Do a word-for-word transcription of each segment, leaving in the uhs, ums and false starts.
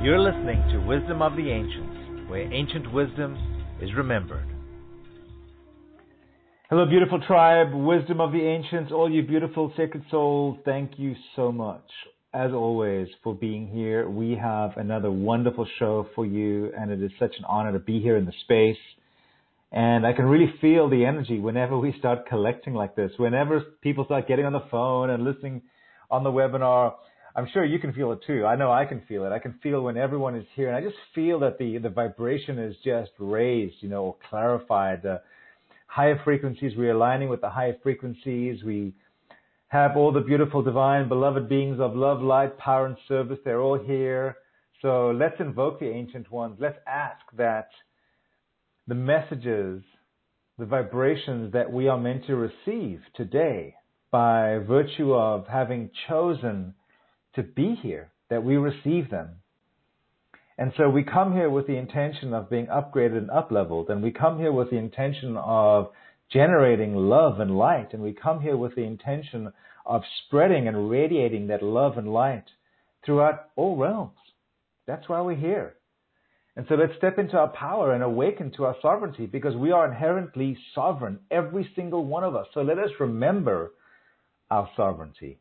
You're listening to Wisdom of the Ancients, where ancient wisdom is remembered. Hello, beautiful tribe, Wisdom of the Ancients, all you beautiful sacred souls, thank you so much, as always, for being here. We have another wonderful show for you, and it is such an honor to be here in the space. And I can really feel the energy whenever we start collecting like this, whenever people start getting on the phone and listening on the webinar. I'm sure you can feel it too. I know I can feel it. I can feel when everyone is here. And I just feel that the, the vibration is just raised, you know, or clarified. The higher frequencies realigning with the higher frequencies. We have all the beautiful, divine, beloved beings of love, light, power, and service. They're all here. So let's invoke the ancient ones. Let's ask that the messages, the vibrations that we are meant to receive today by virtue of having chosen to be here, that we receive them. And so we come here with the intention of being upgraded and up-leveled, and we come here with the intention of generating love and light, and we come here with the intention of spreading and radiating that love and light throughout all realms. That's why we're here. And so let's step into our power and awaken to our sovereignty, because we are inherently sovereign, every single one of us. So let us remember our sovereignty.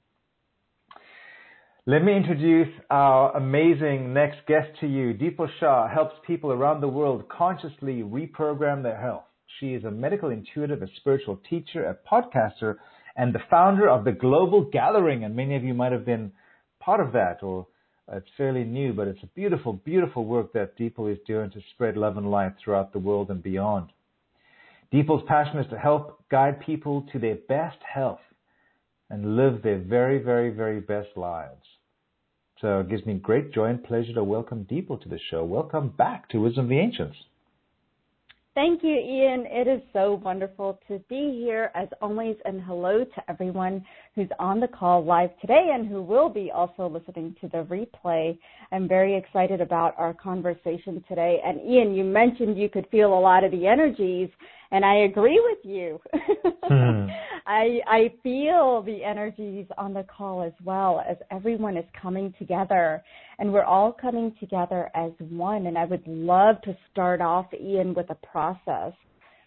Let me introduce our amazing next guest to you. Deepal Shah helps people around the world consciously reprogram their health. She is a medical intuitive, a spiritual teacher, a podcaster, and the founder of the Global Gathering. And many of you might have been part of that, or it's fairly new, but it's a beautiful, beautiful work that Deepal is doing to spread love and light throughout the world and beyond. Deepal's passion is to help guide people to their best health and live their very, very, very best lives. So it gives me great joy and pleasure to welcome Deepal to the show. Welcome back to Wisdom of the Ancients. Thank you, Ian. It is so wonderful to be here as always, and hello to everyone who's on the call live today and who will be also listening to the replay. I'm very excited about our conversation today. And Ian, you mentioned you could feel a lot of the energies, and I agree with you. Hmm. I, I feel the energies on the call as well, as everyone is coming together, and we're all coming together as one. And I would love to start off, Ian, with a process,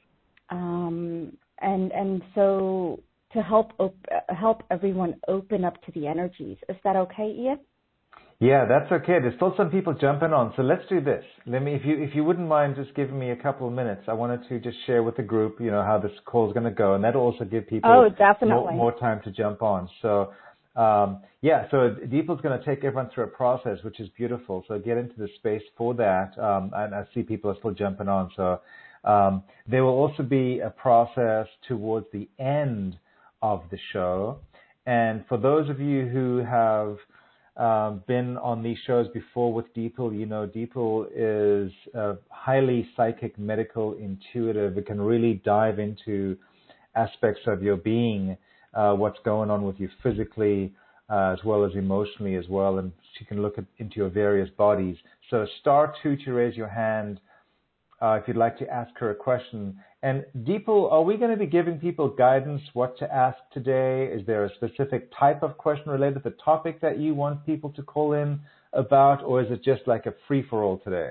um, and and so to help op- help everyone open up to the energies. Is that okay, Ian? Yeah, that's okay. There's still some people jumping on, so let's do this. Let me, if you if you wouldn't mind just giving me a couple of minutes, I wanted to just share with the group, you know, how this call is going to go, and that'll also give people oh, definitely. more, more time to jump on. So, um, yeah, so Deepal's going to take everyone through a process, which is beautiful. So get into the space for that, um, and I see people are still jumping on. So um, there will also be a process towards the end of the show, and for those of you who have Um, been on these shows before with Deepal, you know, Deepal is uh, highly psychic, medical, intuitive. It can really dive into aspects of your being, uh, what's going on with you physically, uh, as well as emotionally as well. And she can look at, into your various bodies. So star two to raise your hand uh, if you'd like to ask her a question. And Deepal, are we going to be giving people guidance what to ask today? Is there a specific type of question related to the topic that you want people to call in about, or is it just like a free-for-all today?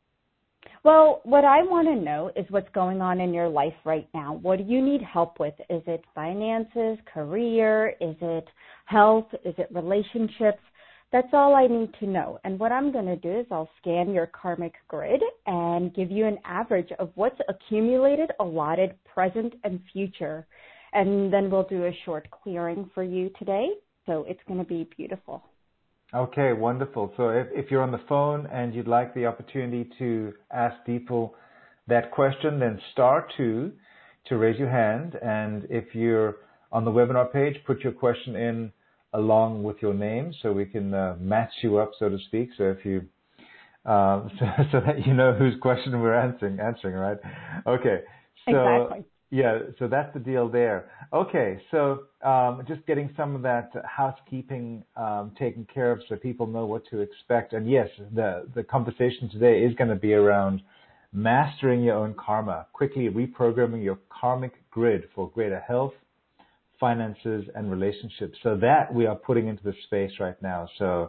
Well, what I want to know is what's going on in your life right now. What do you need help with? Is it finances, career? Is it health? Is it relationships? That's all I need to know. And what I'm going to do is I'll scan your karmic grid and give you an average of what's accumulated, allotted, present, and future. And then we'll do a short clearing for you today. So it's going to be beautiful. Okay, wonderful. So if, if you're on the phone and you'd like the opportunity to ask Deepal that question, then star two to raise your hand. And if you're on the webinar page, put your question in along with your name so we can uh, match you up, so to speak. So if you, um, so, so that you know whose question we're answering, answering, right? Okay. So, exactly. Yeah, so that's the deal there. Okay, so um, just getting some of that housekeeping um, taken care of so people know what to expect. And yes, the, the conversation today is going to be around mastering your own karma, quickly reprogramming your karmic grid for greater health, finances, and relationships. So that we are putting into the space right now. So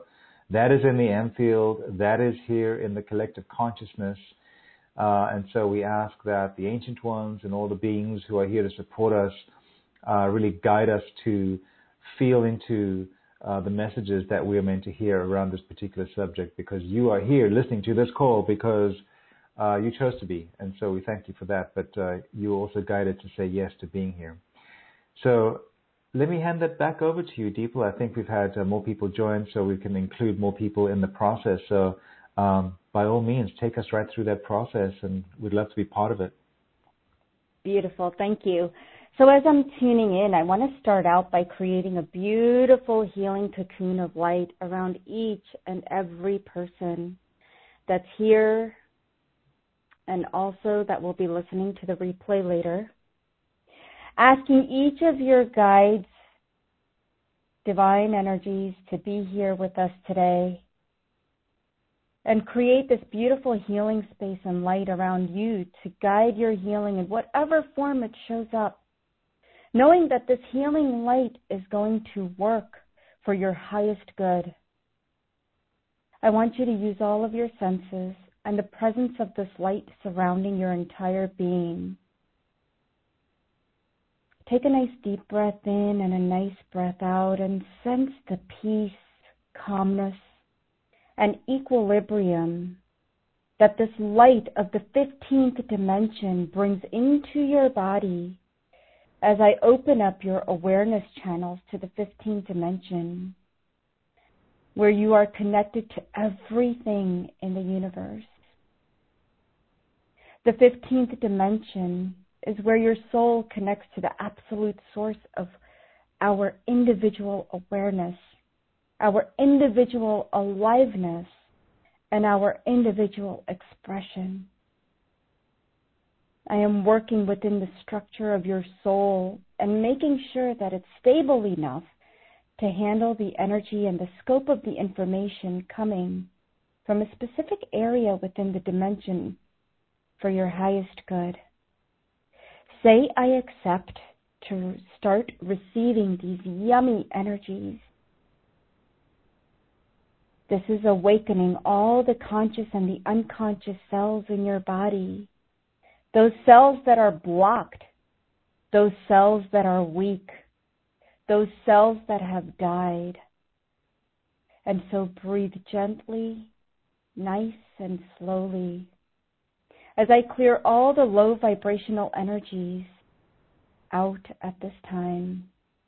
That is in the M field. That is here in the collective consciousness. Uh, and so we ask that the ancient ones and all the beings who are here to support us uh, really guide us to feel into uh, the messages that we are meant to hear around this particular subject, because you are here listening to this call because uh, you chose to be. And so we thank you for that. But uh, you also guided to say yes to being here. So let me hand that back over to you, Deepal. I think we've had uh, more people join, so we can include more people in the process. So um, by all means, take us right through that process, and we'd love to be part of it. Beautiful. Thank you. So as I'm tuning in, I want to start out by creating a beautiful healing cocoon of light around each and every person that's here and also that will be listening to the replay later. Asking each of your guides, divine energies, to be here with us today and create this beautiful healing space and light around you to guide your healing in whatever form it shows up, knowing that this healing light is going to work for your highest good. I want you to use all of your senses and the presence of this light surrounding your entire being. Take a nice deep breath in and a nice breath out and sense the peace, calmness, and equilibrium that this light of the fifteenth dimension brings into your body as I open up your awareness channels to the fifteenth dimension, where you are connected to everything in the universe. The fifteenth dimension is where your soul connects to the absolute source of our individual awareness, our individual aliveness, and our individual expression. I am working within the structure of your soul and making sure that it's stable enough to handle the energy and the scope of the information coming from a specific area within the dimension for your highest good. Say, I accept to start receiving these yummy energies. This is awakening all the conscious and the unconscious cells in your body. Those cells that are blocked, those cells that are weak, those cells that have died. And so breathe gently, nice and slowly, as I clear all the low vibrational energies out at this time.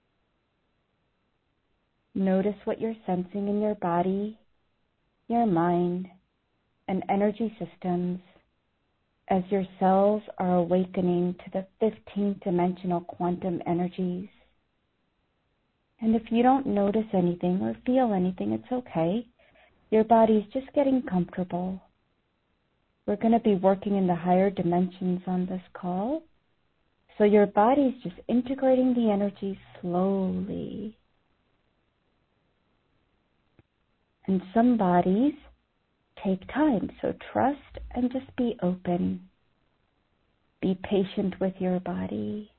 Notice what you're sensing in your body, your mind, and energy systems as your cells are awakening to the fifteenth dimensional quantum energies. And if you don't notice anything or feel anything, it's okay. Your body's just getting comfortable. We're going to be working in the higher dimensions on this call. So your body's just integrating the energy slowly. And some bodies take time, so trust and just be open. Be patient with your body.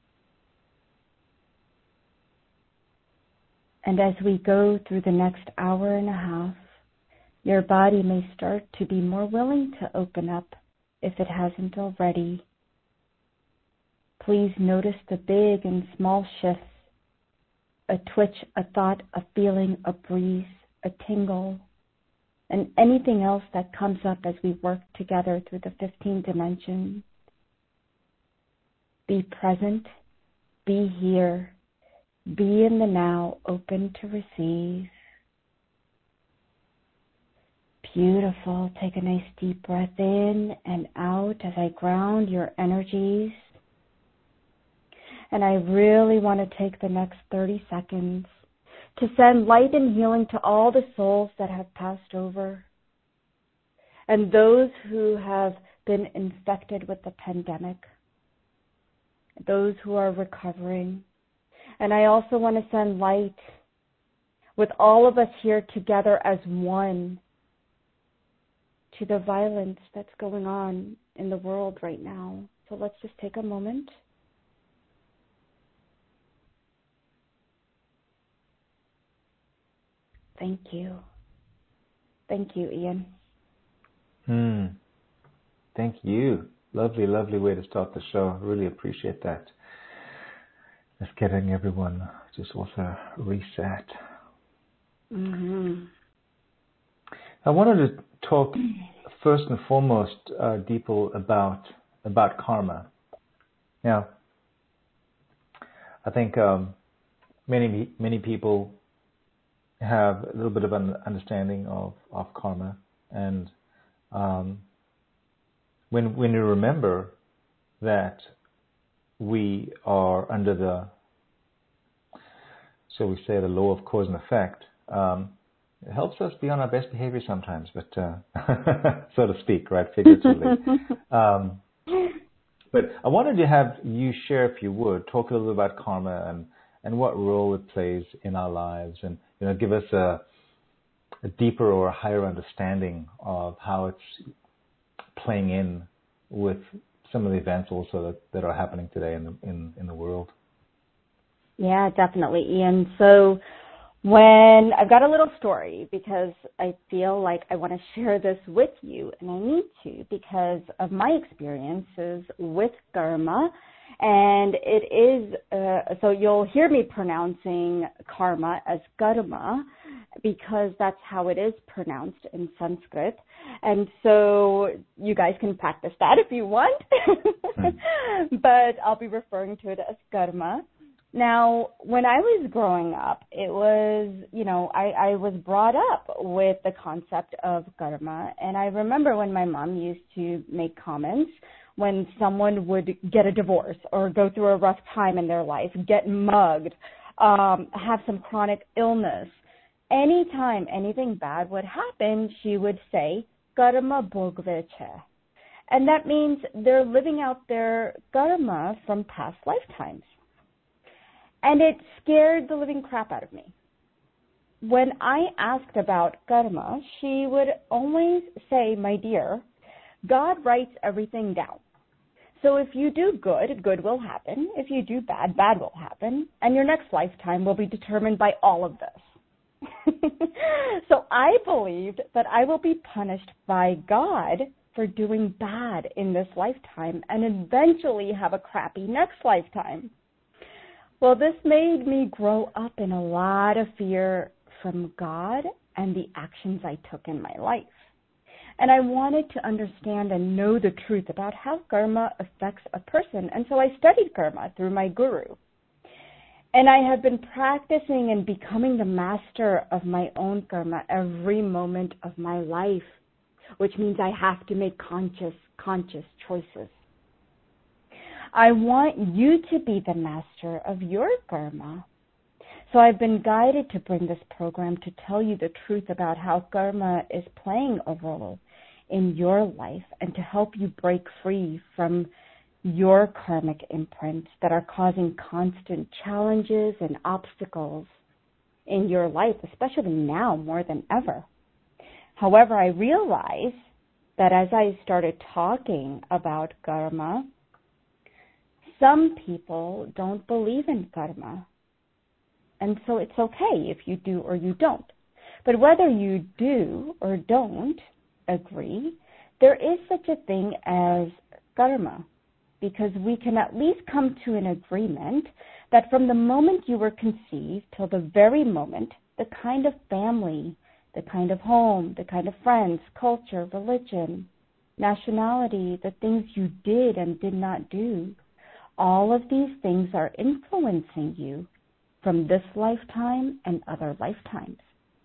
And as we go through the next hour and a half, your body may start to be more willing to open up if it hasn't already. Please notice the big and small shifts, a twitch, a thought, a feeling, a breeze, a tingle, and anything else that comes up as we work together through the fifteenth dimension. Be present, be here, be in the now, open to receive. Beautiful. Take a nice deep breath in and out as I ground your energies. And I really want to take the next thirty seconds to send light and healing to all the souls that have passed over and those who have been infected with the pandemic, those who are recovering. And I also want to send light with all of us here together as one to the violence that's going on in the world right now. So let's just take a moment. Thank you. Thank you, Ian. Hmm. Thank you. Lovely, lovely way to start the show. Really appreciate that. Just getting everyone just also reset. Mm-hmm. I wanted to talk first and foremost, uh, Deepal, about about karma. Now, I think um, many many people have a little bit of an understanding of, of karma, and um, when when you remember that we are under the, so we say, the law of cause and effect, um, it helps us be on our best behavior sometimes, but uh, so to speak, right, figuratively. um, but I wanted to have you share, if you would, talk a little bit about karma and, and what role it plays in our lives, and you know, give us a, a deeper or a higher understanding of how it's playing in with some of the events also that, that are happening today in the, in, in the world. Yeah, definitely, Ian. So when I've got a little story, because I feel like I want to share this with you, and I need to because of my experiences with karma. And it is, uh, so you'll hear me pronouncing karma as karma, because that's how it is pronounced in Sanskrit. And so you guys can practice that if you want, but I'll be referring to it as karma. Now, when I was growing up, it was, you know, I, I was brought up with the concept of karma. And I remember when my mom used to make comments when someone would get a divorce or go through a rough time in their life, get mugged, um, have some chronic illness. Anytime anything bad would happen, she would say, karma bhogve che. And that means they're living out their karma from past lifetimes. And it scared the living crap out of me. When I asked about karma, she would always say, my dear, God writes everything down. So if you do good, good will happen. If you do bad, bad will happen. And your next lifetime will be determined by all of this. So I believed that I will be punished by God for doing bad in this lifetime and eventually have a crappy next lifetime. Well, this made me grow up in a lot of fear from God and the actions I took in my life. And I wanted to understand and know the truth about how karma affects a person. And so I studied karma through my guru. And I have been practicing and becoming the master of my own karma every moment of my life, which means I have to make conscious, conscious choices. I want you to be the master of your karma. So I've been guided to bring this program to tell you the truth about how karma is playing a role in your life and to help you break free from your karmic imprints that are causing constant challenges and obstacles in your life, especially now more than ever. However, I realize that as I started talking about karma, some people don't believe in karma. And so it's okay if you do or you don't. But whether you do or don't agree, there is such a thing as karma, because we can at least come to an agreement that from the moment you were conceived till the very moment, the kind of family, the kind of home, the kind of friends, culture, religion, nationality, the things you did and did not do, all of these things are influencing you from this lifetime and other lifetimes.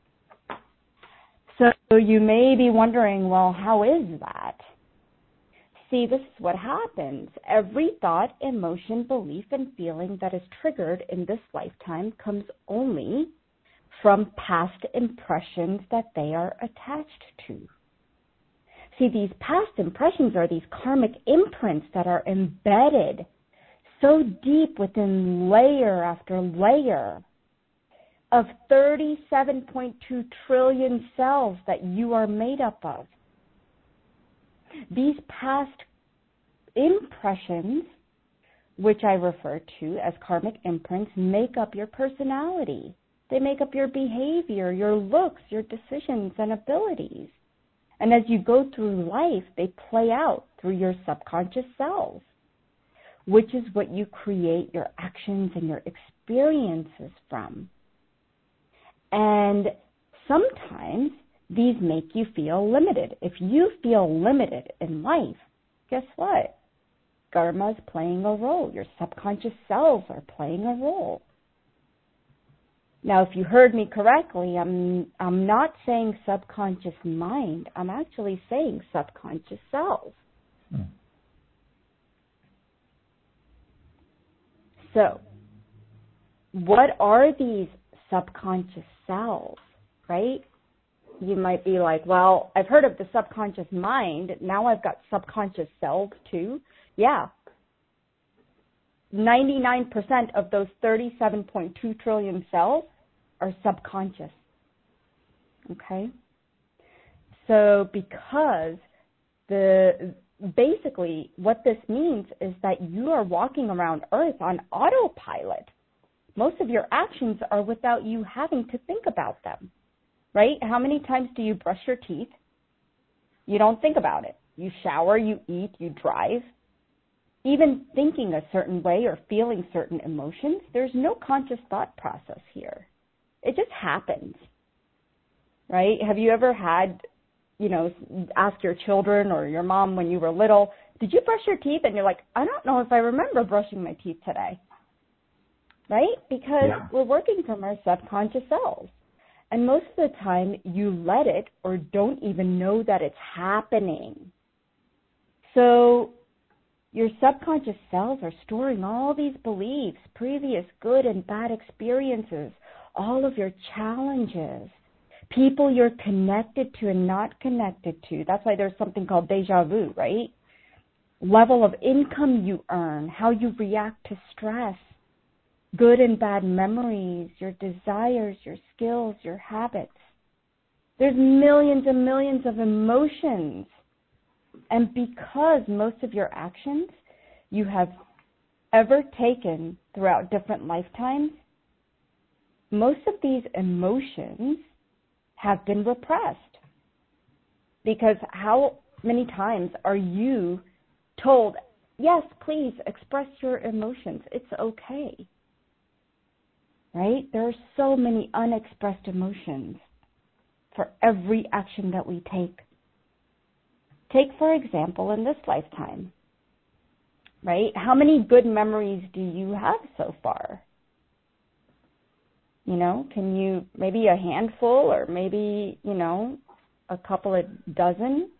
So you may be wondering, well, how is that? See, this is what happens. Every thought, emotion, belief, and feeling that is triggered in this lifetime comes only from past impressions that they are attached to. See, these past impressions are these karmic imprints that are embedded so deep within layer after layer of thirty-seven point two trillion cells that you are made up of. These past impressions, which I refer to as karmic imprints, make up your personality. They make up your behavior, your looks, your decisions and abilities. And as you go through life, they play out through your subconscious selves, which is what you create your actions and your experiences from. And sometimes these make you feel limited. If you feel limited in life, guess what? Karma is playing a role. Your subconscious selves are playing a role. Now, if you heard me correctly, I'm I'm not saying subconscious mind. I'm actually saying subconscious selves. Hmm. So, what are these subconscious selves, right? You might be like, well, I've heard of the subconscious mind. Now I've got subconscious selves too. Yeah. ninety-nine percent of those thirty-seven point two trillion cells are subconscious. Okay? So because the basically what this means is that you are walking around Earth on autopilot. Most of your actions are without you having to think about them. Right? How many times do you brush your teeth? You don't think about it. You shower, you eat, you drive. Even thinking a certain way or feeling certain emotions, there's no conscious thought process here. It just happens. Right? Have you ever had, you know, ask your children or your mom when you were little, did you brush your teeth? And you're like, I don't know if I remember brushing my teeth today. Right? Because yeah. we're working from our subconscious selves. And most of the time, you let it or don't even know that it's happening. So your subconscious selves are storing all these beliefs, previous good and bad experiences, all of your challenges, people you're connected to and not connected to. That's why there's something called deja vu, right? Level of income you earn, how you react to stress, good and bad memories, your desires, your skills, your habits. There's millions and millions of emotions. And because most of your actions you have ever taken throughout different lifetimes, most of these emotions have been repressed. Because how many times are you told, yes, please express your emotions, it's okay. Right? There are so many unexpressed emotions for every action that we take. Take, for example, in this lifetime, right? How many good memories do you have so far? You know, can you, maybe a handful or maybe, you know, a couple of dozen?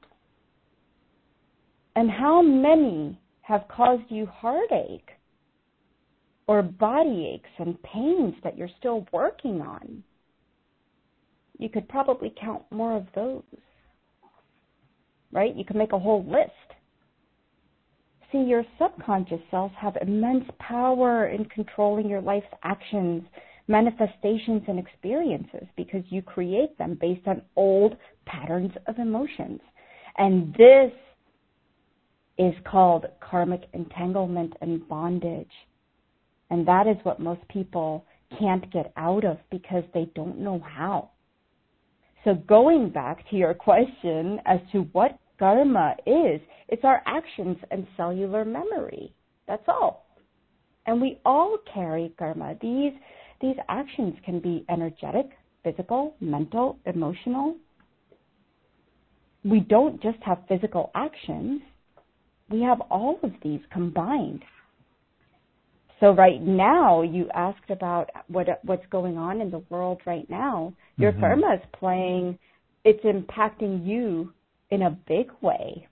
And how many have caused you heartache or body aches and pains that you're still working on? You could probably count more of those. Right? You can make a whole list. See, your subconscious selves have immense power in controlling your life's actions, manifestations, and experiences because you create them based on old patterns of emotions. And this is called karmic entanglement and bondage. And that is what most people can't get out of because they don't know how. So going back to your question as to what karma is, it's our actions and cellular memory. That's all. And we all carry karma. These, these actions can be energetic, physical, mental, emotional. We don't just have physical actions. We have all of these combined. So right now, you asked about what what's going on in the world right now. Your mm-hmm. karma is playing, it's impacting you in a big way.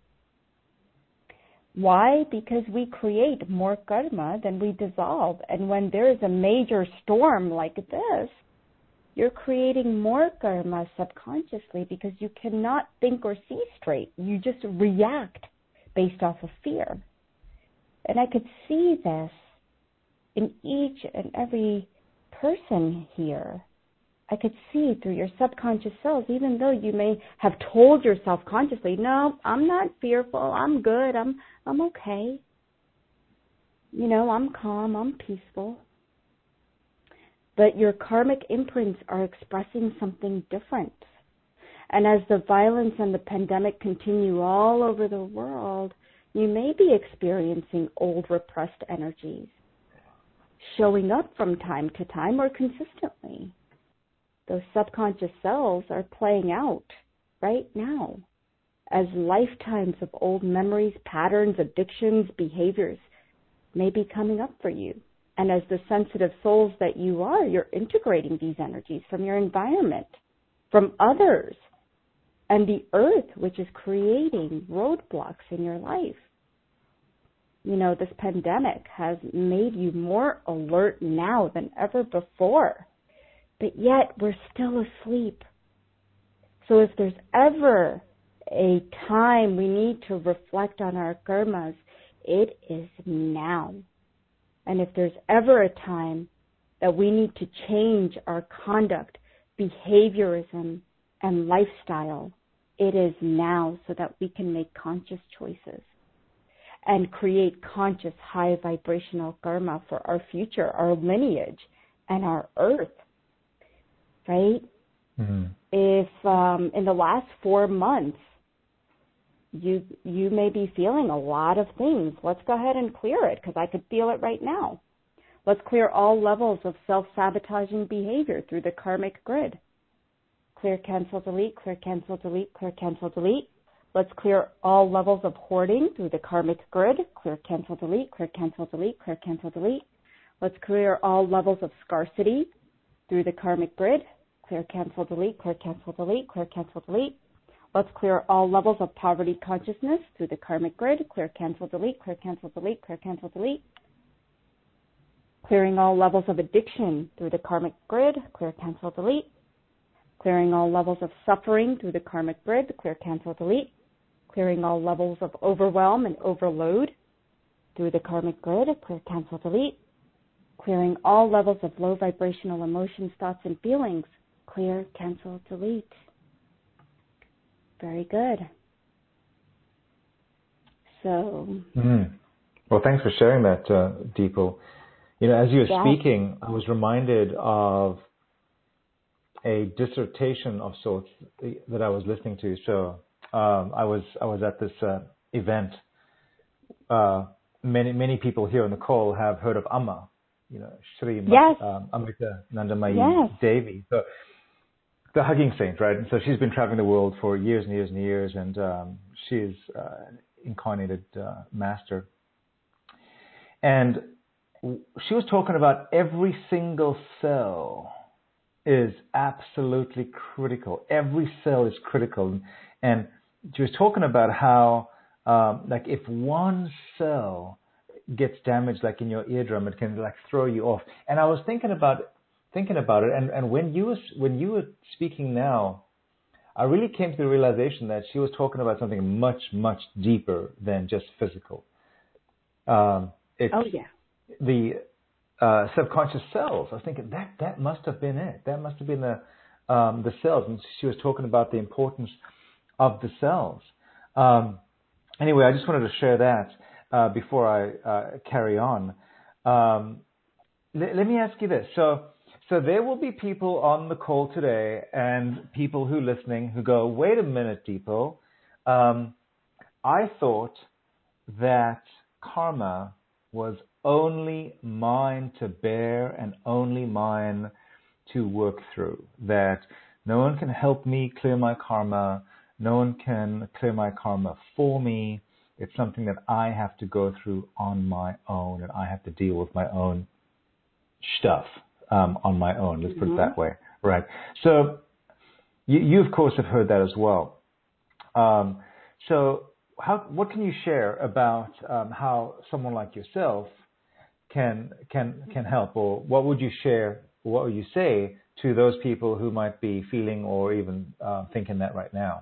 Why? Because we create more karma than we dissolve. And when there is a major storm like this, you're creating more karma subconsciously because you cannot think or see straight. You just react based off of fear. And I could see this in each and every person here. I could see through your subconscious selves, even though you may have told yourself consciously, no, I'm not fearful, I'm good, I'm I'm okay. You know, I'm calm, I'm peaceful. but your karmic imprints are expressing something different. And as the violence and the pandemic continue all over the world, you may be experiencing old repressed energies showing up from time to time or consistently. Those subconscious selves are playing out right now as lifetimes of old memories, patterns, addictions, behaviors may be coming up for you. And as the sensitive souls that you are, you're integrating these energies from your environment, from others, and the earth, which is creating roadblocks in your life. You know, this pandemic has made you more alert now than ever before, but yet we're still asleep. So if there's ever a time we need to reflect on our karmas, it is now. And if there's ever a time that we need to change our conduct, behaviorism, and lifestyle, it is now, so that we can make conscious choices and create conscious high vibrational karma for our future, our lineage, and our earth, right? Mm-hmm. If um, in the last four months, you you may be feeling a lot of things, let's go ahead and clear it, because I could feel it right now. Let's clear all levels of self-sabotaging behavior through the karmic grid. Clear, cancel, delete, clear, cancel, delete, clear, cancel, delete. Let's clear all levels of hoarding through the karmic grid. Clear, cancel, delete, clear, cancel, delete, clear, cancel, delete. Let's clear all levels of scarcity through the karmic grid. Clear, cancel, delete, clear, cancel, delete, clear, cancel, delete. Let's clear all levels of poverty consciousness through the karmic grid. Clear, cancel, delete, clear, cancel, delete, clear, cancel, delete. Clearing all levels of addiction through the karmic grid. Clear, cancel, delete. Clearing all levels of suffering through the karmic grid. Clear, cancel, delete. Clearing all levels of overwhelm and overload through the karmic grid. Clear, cancel, delete. Clearing all levels of low vibrational emotions, thoughts, and feelings. Clear, cancel, delete. Very good. So. Mm. Well, thanks for sharing that, uh, Deepo. You know, as you were yeah. speaking, I was reminded of a dissertation of sorts that I was listening to. So um, I was I was at this uh, event. Uh, many many people here on the call have heard of Amma, you know, Shri yes. um, Amrita Nandamayi yes. Devi. So the hugging saint, right? And so she's been traveling the world for years and years and years, and um, she's uh, an incarnated uh, master. And she was talking about every single cell is absolutely critical. Every cell is critical. And she was talking about how, um, like, if one cell gets damaged, like in your eardrum, it can like throw you off. And I was thinking about thinking about it. And, and when you was when you were speaking now, I really came to the realization that she was talking about something much, much deeper than just physical. Um, it's oh yeah. The Uh, subconscious cells. I was thinking that that must have been it. That must have been the um, the cells. And she was talking about the importance of the cells. Um, anyway, I just wanted to share that uh, before I uh, carry on. Um, l- let me ask you this. So, so there will be people on the call today, and people who are listening who go, "Wait a minute, Deepo. Um, I thought that karma was only mine to bear and only mine to work through, that no one can help me clear my karma, no one can clear my karma for me. It's something that I have to go through on my own, and I have to deal with my own stuff um, on my own. Let's mm-hmm. put it that way. Right. So you, you, of course, have heard that as well. Um, so how, what can you share about um, how someone like yourself can can can help, or what would you share, what would you say to those people who might be feeling or even uh, thinking that right now?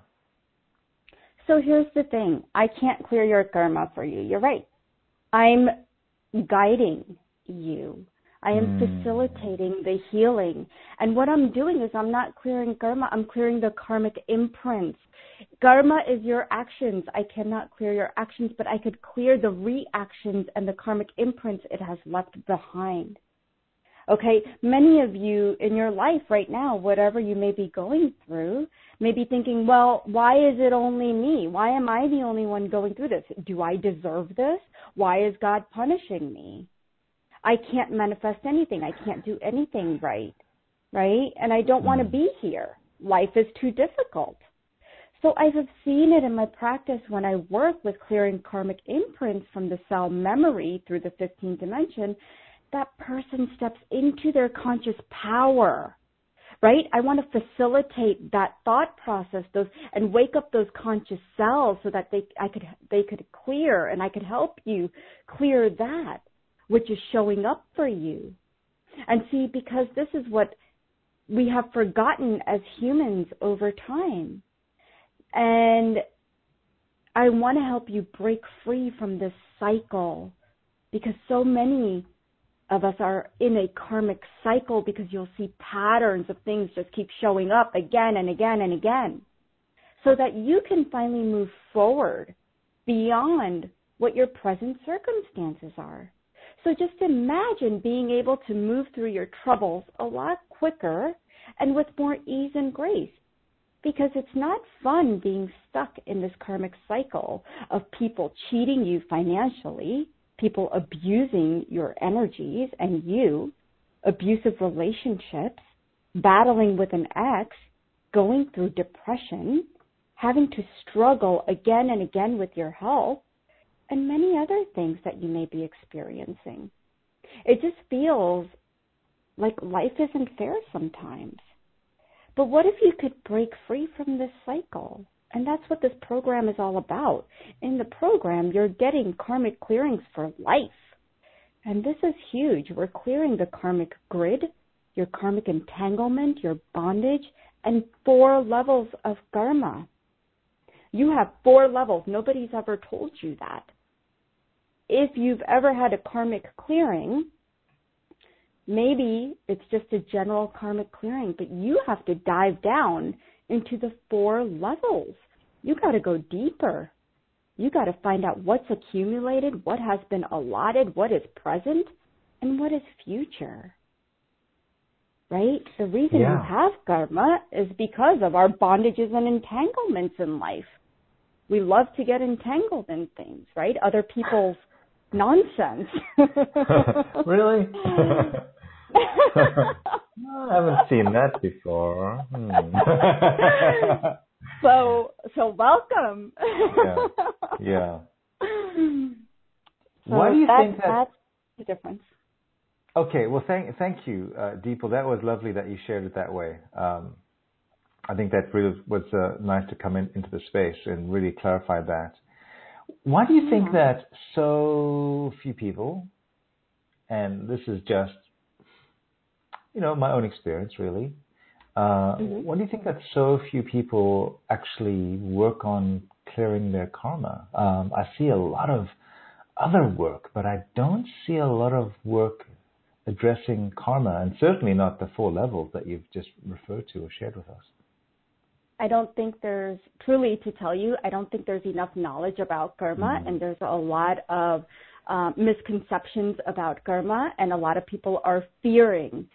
So here's the thing. I can't clear your karma for you. You're right. I'm guiding you. I am mm. facilitating the healing. And what I'm doing is I'm not clearing karma. I'm clearing the karmic imprints. Karma is your actions. I cannot clear your actions, but I could clear the reactions and the karmic imprints it has left behind. Okay, many of you in your life right now, whatever you may be going through, may be thinking, well, why is it only me? Why am I the only one going through this? Do I deserve this? Why is God punishing me? I can't manifest anything. I can't do anything right, right? And I don't want to be here. Life is too difficult. So I have seen it in my practice when I work with clearing karmic imprints from the cell memory through the fifteenth dimension. That person steps into their conscious power, right? I want to facilitate that thought process, those, and wake up those conscious cells so that they, I could, they could clear, and I could help you clear that, which is showing up for you. And see, because this is what we have forgotten as humans over time. And I want to help you break free from this cycle, because so many of us are in a karmic cycle, because you'll see patterns of things just keep showing up again and again and again, so that you can finally move forward beyond what your present circumstances are. So just imagine being able to move through your troubles a lot quicker and with more ease and grace. Because it's not fun being stuck in this karmic cycle of people cheating you financially, people abusing your energies and you, abusive relationships, battling with an ex, going through depression, having to struggle again and again with your health, and many other things that you may be experiencing. It just feels like life isn't fair sometimes. But what if you could break free from this cycle? And that's what this program is all about. In the program, you're getting karmic clearings for life. And this is huge. We're clearing the karmic grid, your karmic entanglement, your bondage, and four levels of karma. You have four levels. Nobody's ever told you that. If you've ever had a karmic clearing, maybe it's just a general karmic clearing, but you have to dive down into the four levels. You got to go deeper. You got to find out what's accumulated, what has been allotted, what is present, and what is future. Right? The reason Yeah. you have karma is because of our bondages and entanglements in life. We love to get entangled in things, right? Other people's nonsense. Really? I haven't seen that before. Hmm. so, so welcome. yeah. Yeah. So Why do you that, think that? That's the difference. Okay. Well, thank thank you, uh, Deepal. That was lovely that you shared it that way. Um, I think that really was uh, nice to come in, into the space and really clarify that. Why do you think Yeah. that so few people, and this is just, you know, my own experience really, uh, Mm-hmm. why do you think that so few people actually work on clearing their karma? Um, I see a lot of other work, but I don't see a lot of work addressing karma, and certainly not the four levels that you've just referred to or shared with us. I don't think there's, truly to tell you, I don't think there's enough knowledge about karma, Mm. and there's a lot of uh, misconceptions about karma, and a lot of people are fearing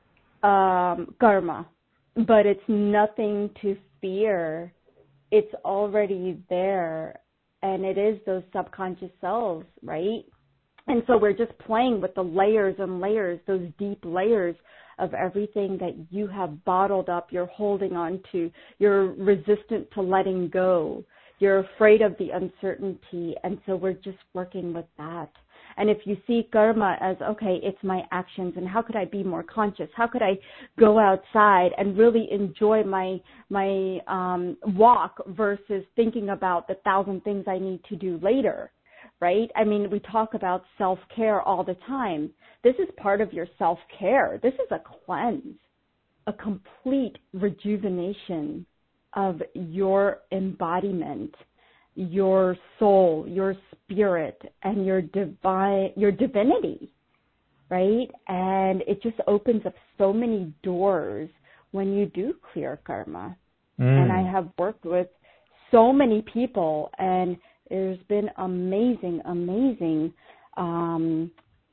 um, karma, but it's nothing to fear. It's already there, and it is those subconscious selves, right? And so we're just playing with the layers and layers, those deep layers of everything that you have bottled up, you're holding on to, you're resistant to letting go, you're afraid of the uncertainty, and so we're just working with that. And if you see karma as, okay, it's my actions, and how could I be more conscious? How could I go outside and really enjoy my my um, walk versus thinking about the thousand things I need to do later? Right? I mean, we talk about self-care all the time. This is part of your self-care. This is a cleanse, a complete rejuvenation of your embodiment, your soul, your spirit, and your divine, your divinity, right? And it just opens up so many doors when you do clear karma. Mm. And I have worked with so many people, and there's been amazing, amazing um,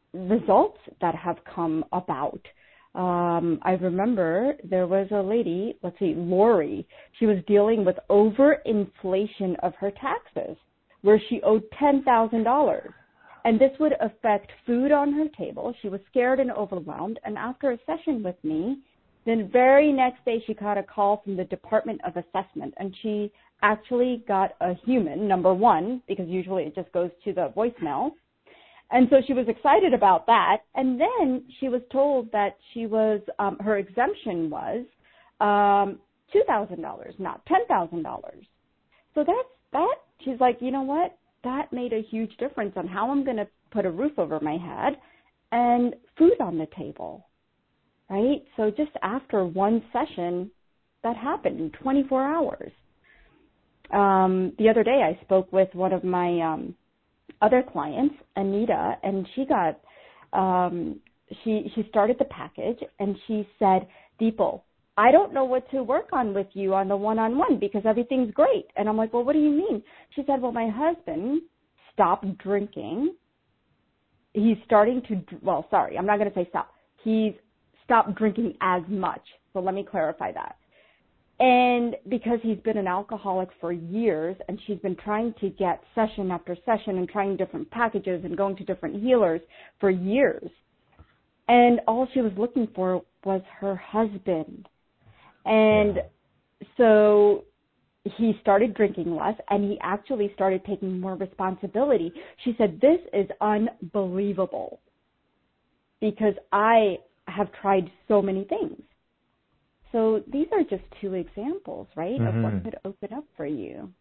results that have come about. Um, I remember there was a lady, let's see, Lori. She was dealing with overinflation of her taxes, where she owed ten thousand dollars. And this would affect food on her table. She was scared and overwhelmed. And after a session with me, then very next day she got a call from the Department of Assessment. And she actually got a human, number one, because usually it just goes to the voicemail. And so she was excited about that. And then she was told that she was, um, her exemption was um, two thousand dollars, not ten thousand dollars. So that's that. She's like, you know what? That made a huge difference on how I'm going to put a roof over my head and food on the table, right? So just after one session, that happened in twenty-four hours. Um, the other day, I spoke with one of my um, other clients, Anita, and she got, um, she she started the package, and she said, Deepal, I don't know what to work on with you on the one-on-one because everything's great. And I'm like, well, what do you mean? She said, well, my husband stopped drinking. He's starting to, well, sorry, I'm not going to say stop. He's stopped drinking as much. So let me clarify that. And because he's been an alcoholic for years, and she's been trying to get session after session and trying different packages and going to different healers for years. And all she was looking for was her husband. And yeah. So he started drinking less, and he actually started taking more responsibility. She said, this is unbelievable because I have tried so many things. So these are just two examples, right, mm-hmm. of what could open up for you.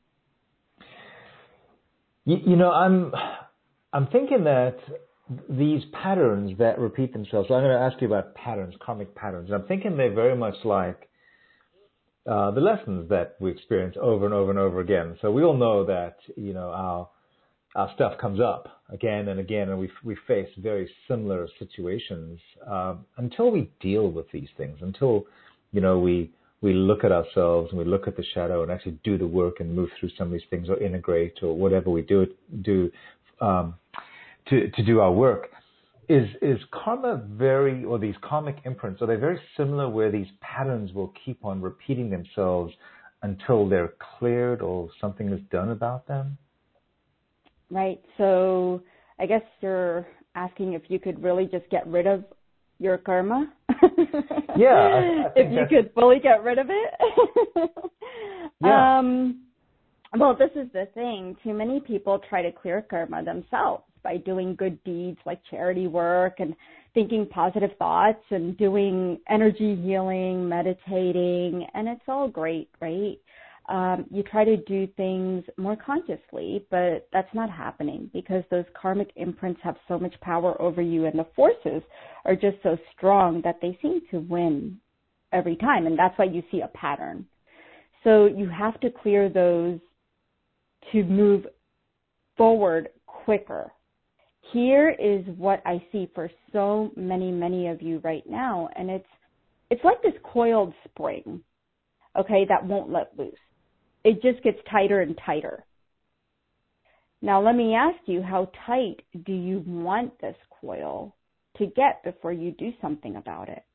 You, you know, I'm I'm thinking that these patterns that repeat themselves. So I'm going to ask you about patterns, karmic patterns. I'm thinking they're very much like uh, the lessons that we experience over and over and over again. So we all know that, you know, our our stuff comes up again and again, and we we face very similar situations um, until we deal with these things, until you know, we we look at ourselves and we look at the shadow and actually do the work and move through some of these things or integrate or whatever we do do um, to to do our work. Is is karma very, or these karmic imprints, are they very similar where these patterns will keep on repeating themselves until they're cleared or something is done about them? Right. So I guess you're asking if you could really just get rid of your karma? Yeah. I, I think if you could fully get rid of it? yeah. Um, well, this is the thing. Too many people try to clear karma themselves by doing good deeds like charity work and thinking positive thoughts and doing energy healing, meditating, and it's all great, right? Um, you try to do things more consciously, but that's not happening because those karmic imprints have so much power over you, and the forces are just so strong that they seem to win every time, and that's why you see a pattern. So you have to clear those to move forward quicker. Here is what I see for so many, many of you right now, and it's it's like this coiled spring, okay, that won't let loose. It just gets tighter and tighter. Now, let me ask you, how tight do you want this coil to get before you do something about it?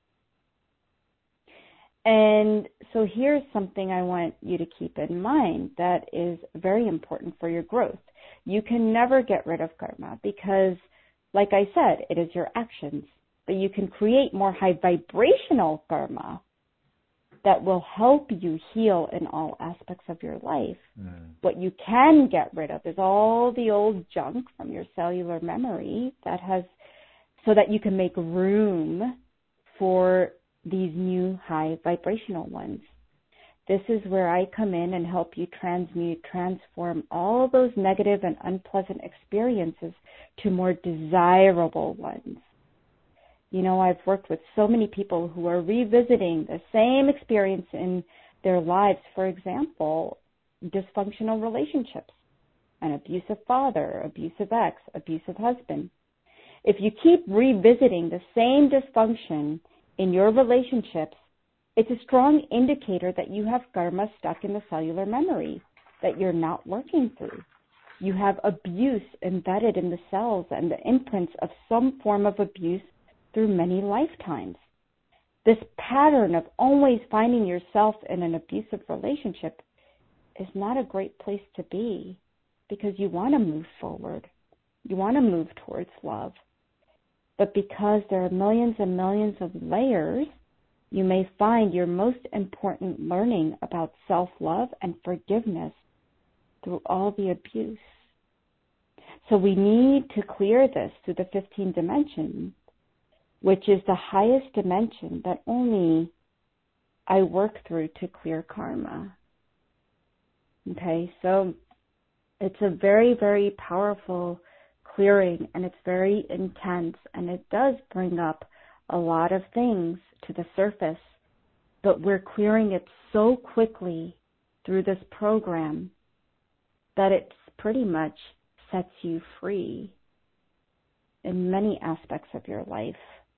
And so here's something I want you to keep in mind that is very important for your growth. You can never get rid of karma because, like I said, it is your actions. But you can create more high vibrational karma that will help you heal in all aspects of your life. Mm. What you can get rid of is all the old junk from your cellular memory that has, so that you can make room for these new high vibrational ones. This is where I come in and help you transmute, transform all those negative and unpleasant experiences to more desirable ones. You know, I've worked with so many people who are revisiting the same experience in their lives. For example, dysfunctional relationships, an abusive father, abusive ex, abusive husband. If you keep revisiting the same dysfunction in your relationships, it's a strong indicator that you have karma stuck in the cellular memory that you're not working through. You have abuse embedded in the cells and the imprints of some form of abuse through many lifetimes. This pattern of always finding yourself in an abusive relationship is not a great place to be, because you want to move forward. You want to move towards love. But because there are millions and millions of layers, you may find your most important learning about self-love and forgiveness through all the abuse. So we need to clear this through the fifteenth dimension, which is the highest dimension that only I work through to clear karma. Okay, so it's a very, very powerful clearing, and it's very intense, and it does bring up a lot of things to the surface, but we're clearing it so quickly through this program that it pretty much sets you free in many aspects of your life.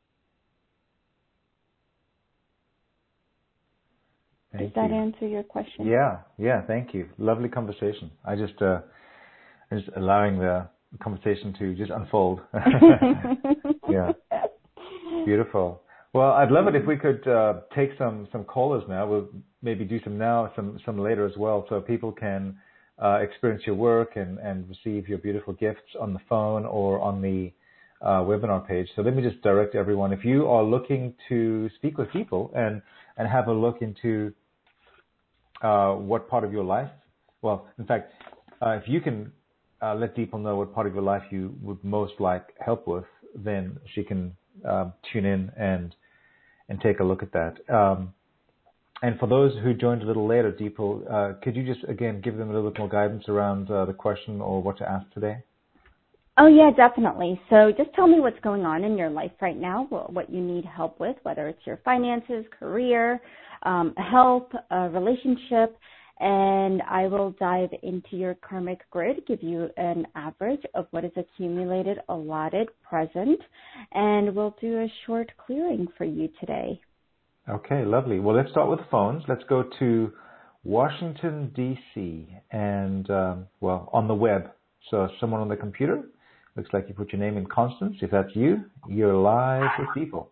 Thank Does that you. answer your question? Yeah, yeah, thank you. Lovely conversation. I just, uh, I'm just allowing the conversation to just unfold. Yeah, beautiful. Well, I'd love it if we could uh, take some some callers now. We'll maybe do some now, some some later as well, so people can uh, experience your work and, and receive your beautiful gifts on the phone or on the uh, webinar page. So let me just direct everyone. If you are looking to speak with people and, and have a look into uh, what part of your life, well, in fact, uh, if you can uh, let people know what part of your life you would most like help with, then she can uh, tune in and and take a look at that. Um, and for those who joined a little later, Deepal, uh, could you just, again, give them a little bit more guidance around uh, the question or what to ask today? Oh, yeah, definitely. So just tell me what's going on in your life right now, what you need help with, whether it's your finances, career, um, health, uh, relationship, and I will dive into your karmic grid, give you an average of what is accumulated, allotted, present, and we'll do a short clearing for you today. Okay, lovely. Well, let's start with the phones. Let's go to Washington, D C, and, um, well, on the web. So someone on the computer, looks like you put your name in Constance. If that's you, you're live with people.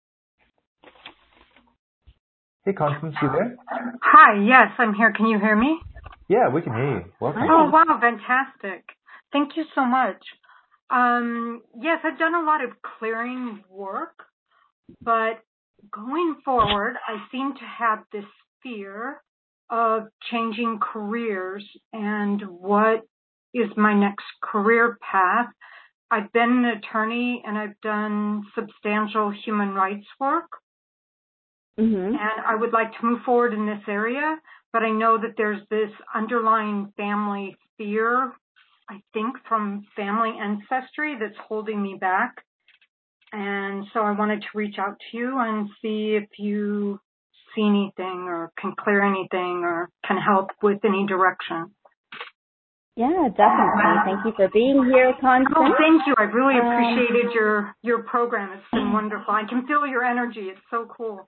Hey, Constance, you there? Hi, yes, I'm here. Can you hear me? Yeah, we can hear you. Welcome. Oh, wow, fantastic. Thank you so much. Um, yes, I've done a lot of clearing work, but going forward, I seem to have this fear of changing careers and what is my next career path. I've been an attorney and I've done substantial human rights work. Mm-hmm. And I would like to move forward in this area, but I know that there's this underlying family fear, I think, from family ancestry that's holding me back. And so I wanted to reach out to you and see if you see anything or can clear anything or can help with any direction. Yeah, definitely. Thank you for being here, Constance. Oh, thank you. I've really appreciated um, your, your program. It's been wonderful. I can feel your energy. It's so cool.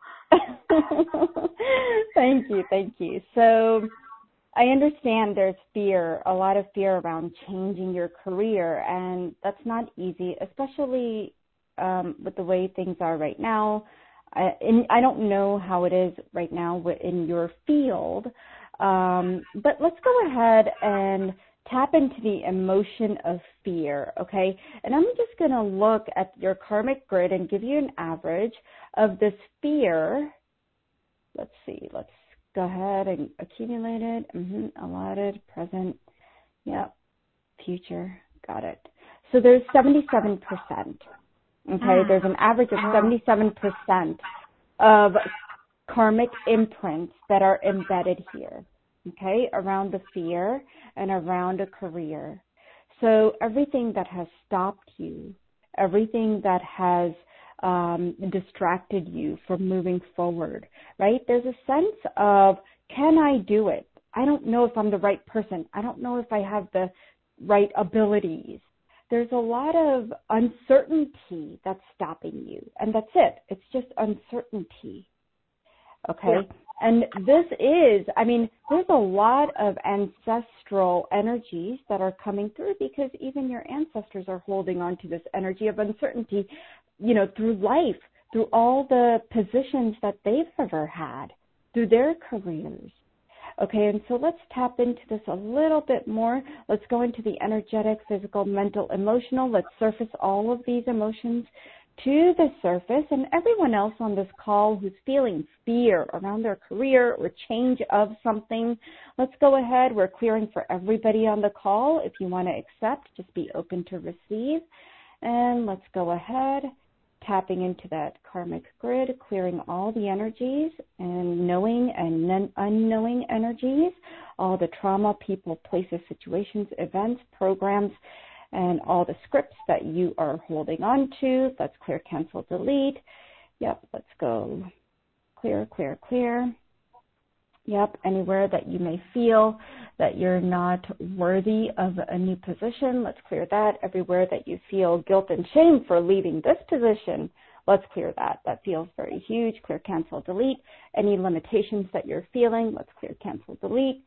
Thank you. Thank you. So I understand there's fear, a lot of fear around changing your career, and that's not easy, especially um, with the way things are right now. I, and I don't know how it is right now in your field, um, but let's go ahead and tap into the emotion of fear, okay? And I'm just going to look at your karmic grid and give you an average of this fear. Let's see. Let's go ahead and accumulate it. Mm-hmm. Allotted, present. Yep. Future. Got it. So there's seventy-seven percent. Okay? There's an average of seventy-seven percent of karmic imprints that are embedded here. Okay, around the fear and around a career. So everything that has stopped you, everything that has um, distracted you from moving forward, right? There's a sense of, can I do it? I don't know if I'm the right person. I don't know if I have the right abilities. There's a lot of uncertainty that's stopping you, and that's it. It's just uncertainty. Okay, yeah. And this is, I mean, there's a lot of ancestral energies that are coming through because even your ancestors are holding on to this energy of uncertainty, you know, through life, through all the positions that they've ever had, through their careers. Okay, and so let's tap into this a little bit more. Let's go into the energetic, physical, mental, emotional. Let's surface all of these emotions to the surface. And everyone else on this call who's feeling fear around their career or change of something, let's go ahead. We're clearing for everybody on the call. If you want to accept, just be open to receive. And let's go ahead. Tapping into that karmic grid, clearing all the energies and knowing and unknowing energies, all the trauma, people, places, situations, events, programs, and all the scripts that you are holding on to. Let's clear, cancel, delete. Yep, let's go clear, clear, clear. Yep, anywhere that you may feel that you're not worthy of a new position, let's clear that. Everywhere that you feel guilt and shame for leaving this position, let's clear that. That feels very huge. Clear, cancel, delete. Any limitations that you're feeling, let's clear, cancel, delete.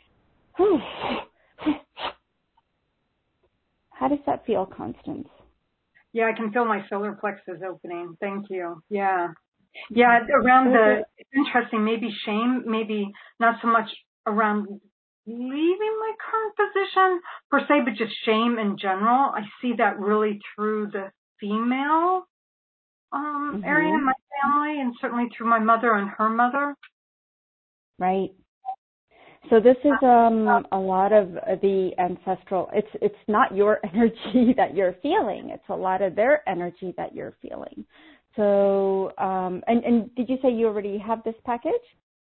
How does that feel, Constance? Yeah, I can feel my solar plexus opening. Thank you. Yeah. Yeah, around the, it's interesting, maybe shame, maybe not so much around leaving my current position per se, but just shame in general. I see that really through the female um, mm-hmm. area in my family, and certainly through my mother and her mother. Right. So this is um, a lot of the ancestral, it's it's not your energy that you're feeling, it's a lot of their energy that you're feeling. So, um, and, and did you say you already have this package?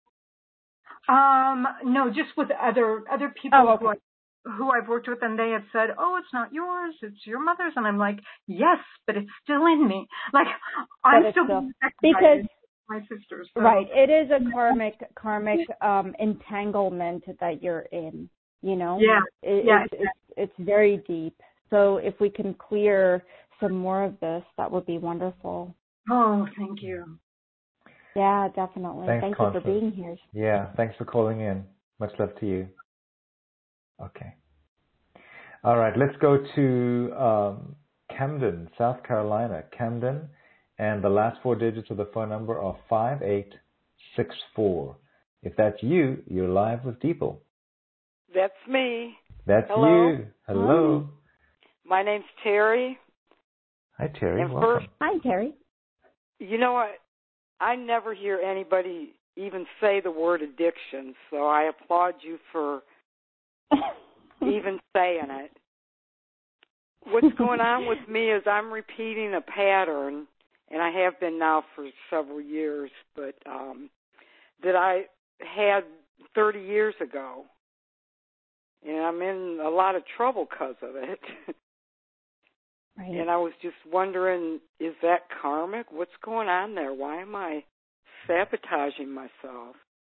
Um, no, just with other other people oh, okay. who, I, who I've worked with, and they have said, "Oh, it's not yours, it's your mother's," and I'm like, "Yes, but it's still in me. Like I'm still, still because my sisters." So. Right, it is a karmic karmic um, entanglement that you're in. You know, yeah, it, yeah, it's, it's it's very deep. So if we can clear some more of this, that would be wonderful. Oh, thank you. Yeah, definitely. Thanks, Thank Constance. you for being here. Yeah, thanks for calling in. Much love to you. Okay. All right, let's go to um, Camden, South Carolina. Camden, and the last four digits of the phone number are five eight six four. If that's you, you're live with Deepal. That's me. That's Hello. you. Hello. Hi. My name's Terry. Hi, Terry. And Welcome. First, hi, Terry. You know what? I never hear anybody even say the word addiction, so I applaud you for even saying it. What's going on with me is I'm repeating a pattern, and I have been now for several years, but um, that I had thirty years ago. And I'm in a lot of trouble because of it. Right. And I was just wondering, is that karmic? What's going on there? Why am I sabotaging myself?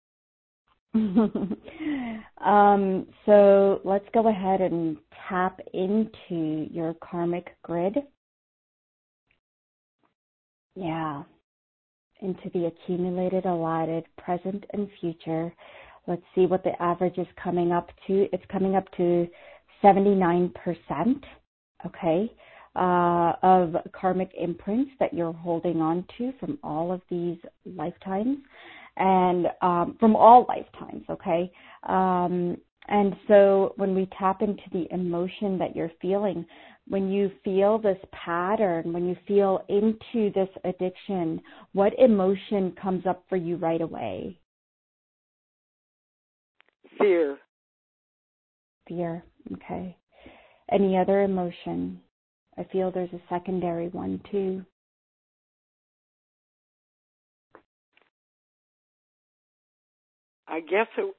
um, so let's go ahead and tap into your karmic grid. Yeah. Into the accumulated, allotted, present, and future. Let's see what the average is coming up to. It's coming up to seventy-nine percent, okay, uh, of karmic imprints that you're holding on to from all of these lifetimes and um, from all lifetimes, okay? Um, and so when we tap into the emotion that you're feeling, when you feel this pattern, when you feel into this addiction, what emotion comes up for you right away? Fear. Fear, okay. Any other emotion? I feel there's a secondary one too. I guess it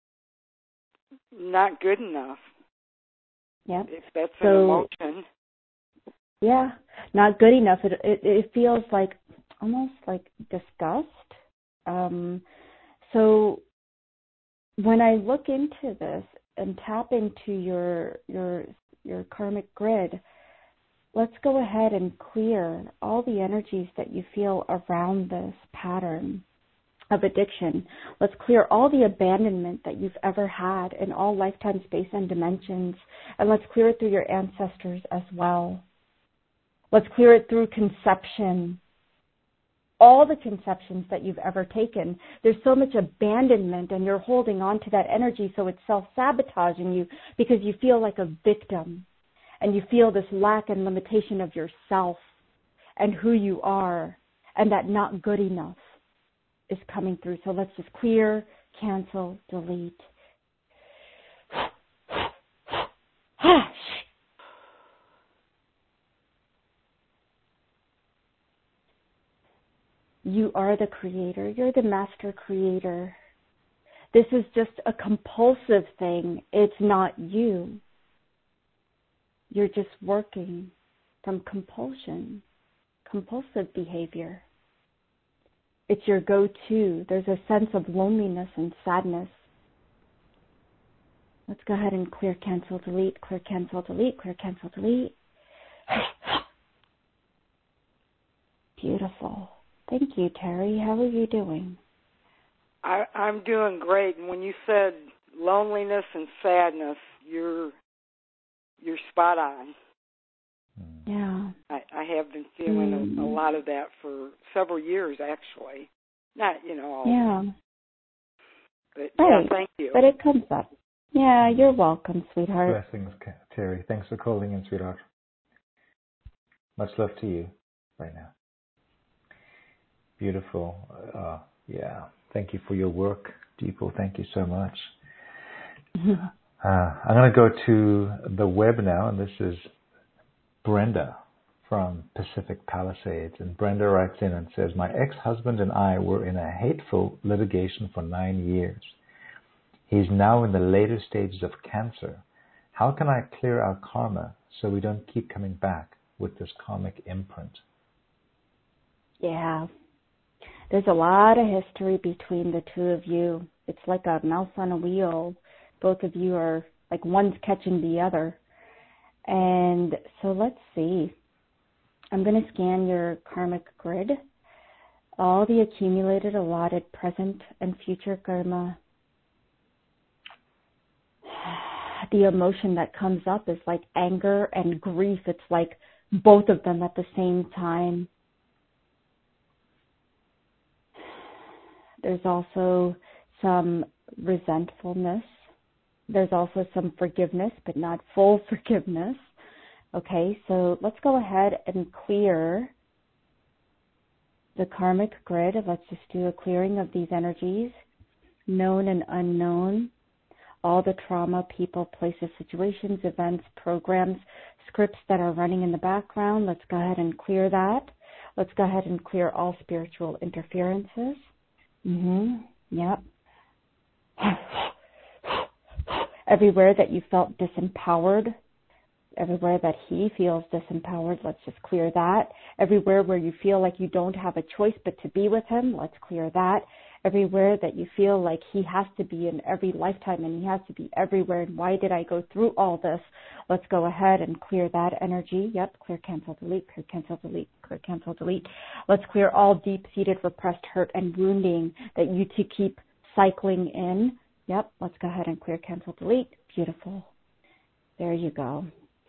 not good enough. Yep. If that's so, an emotion. Yeah, not good enough. It, it it feels like almost like disgust. Um, so when I look into this and tap into your your your karmic grid, let's go ahead and clear all the energies that you feel around this pattern. of addiction. Let's clear all the abandonment that you've ever had in all lifetime, space, and dimensions. And let's clear it through your ancestors as well. Let's clear it through conception. All the conceptions that you've ever taken. There's so much abandonment and you're holding on to that energy, so it's self-sabotaging you because you feel like a victim and you feel this lack and limitation of yourself and who you are, and that not good enough is coming through. So let's just clear, cancel, delete. You are the creator. You're the master creator. This is just a compulsive thing. It's not you. You're just working from compulsion, compulsive behavior. It's your go-to. There's a sense of loneliness and sadness. Let's go ahead and clear, cancel, delete, clear, cancel, delete, clear, cancel, delete. Beautiful. Thank you, Terry. How are you doing? I, I'm doing great. And when you said loneliness and sadness, you're you're spot on. Yeah. I, I have been feeling mm. a, a lot of that for several years, actually. Not, you know, all yeah. But right. yeah, thank you. But it comes up. Yeah, you're welcome, sweetheart. Blessings, Terry. Thanks for calling in, sweetheart. Much love to you right now. Beautiful. Uh, yeah. Thank you for your work, Deeple. Thank you so much. uh, I'm going to go to the web now, and this is Brenda from Pacific Palisades. And Brenda writes in and says, my ex-husband and I were in a hateful litigation for nine years. He's now in the later stages of cancer. How can I clear our karma so we don't keep coming back with this karmic imprint? Yeah. There's a lot of history between the two of you. It's like a mouse on a wheel. Both of you are like one's catching the other. And so let's see. I'm going to scan your karmic grid. All the accumulated, allotted, present, and future karma. The emotion that comes up is like anger and grief. It's like both of them at the same time. There's also some resentfulness. There's also some forgiveness, but not full forgiveness. Okay, so let's go ahead and clear the karmic grid. Let's just do a clearing of these energies, known and unknown, all the trauma, people, places, situations, events, programs, scripts that are running in the background. Let's go ahead and clear that. Let's go ahead and clear all spiritual interferences. Mm-hmm. Yep. Everywhere that you felt disempowered, everywhere that he feels disempowered, let's just clear that. Everywhere where you feel like you don't have a choice but to be with him, let's clear that. Everywhere that you feel like he has to be in every lifetime and he has to be everywhere, and why did I go through all this? Let's go ahead and clear that energy. Yep, clear, cancel, delete, clear, cancel, delete, clear, cancel, delete. Let's clear all deep-seated repressed hurt and wounding that you two keep cycling in. Yep, let's go ahead and clear, cancel, delete. Beautiful. There you go.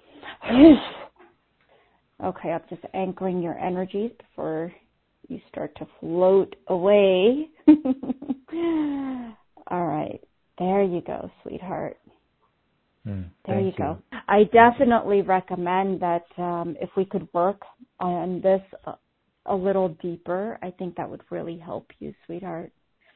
Okay, I'm just anchoring your energies before you start to float away. All right. There you go, sweetheart. Mm, there you, you go. I definitely recommend that um, if we could work on this a, a little deeper, I think that would really help you, sweetheart.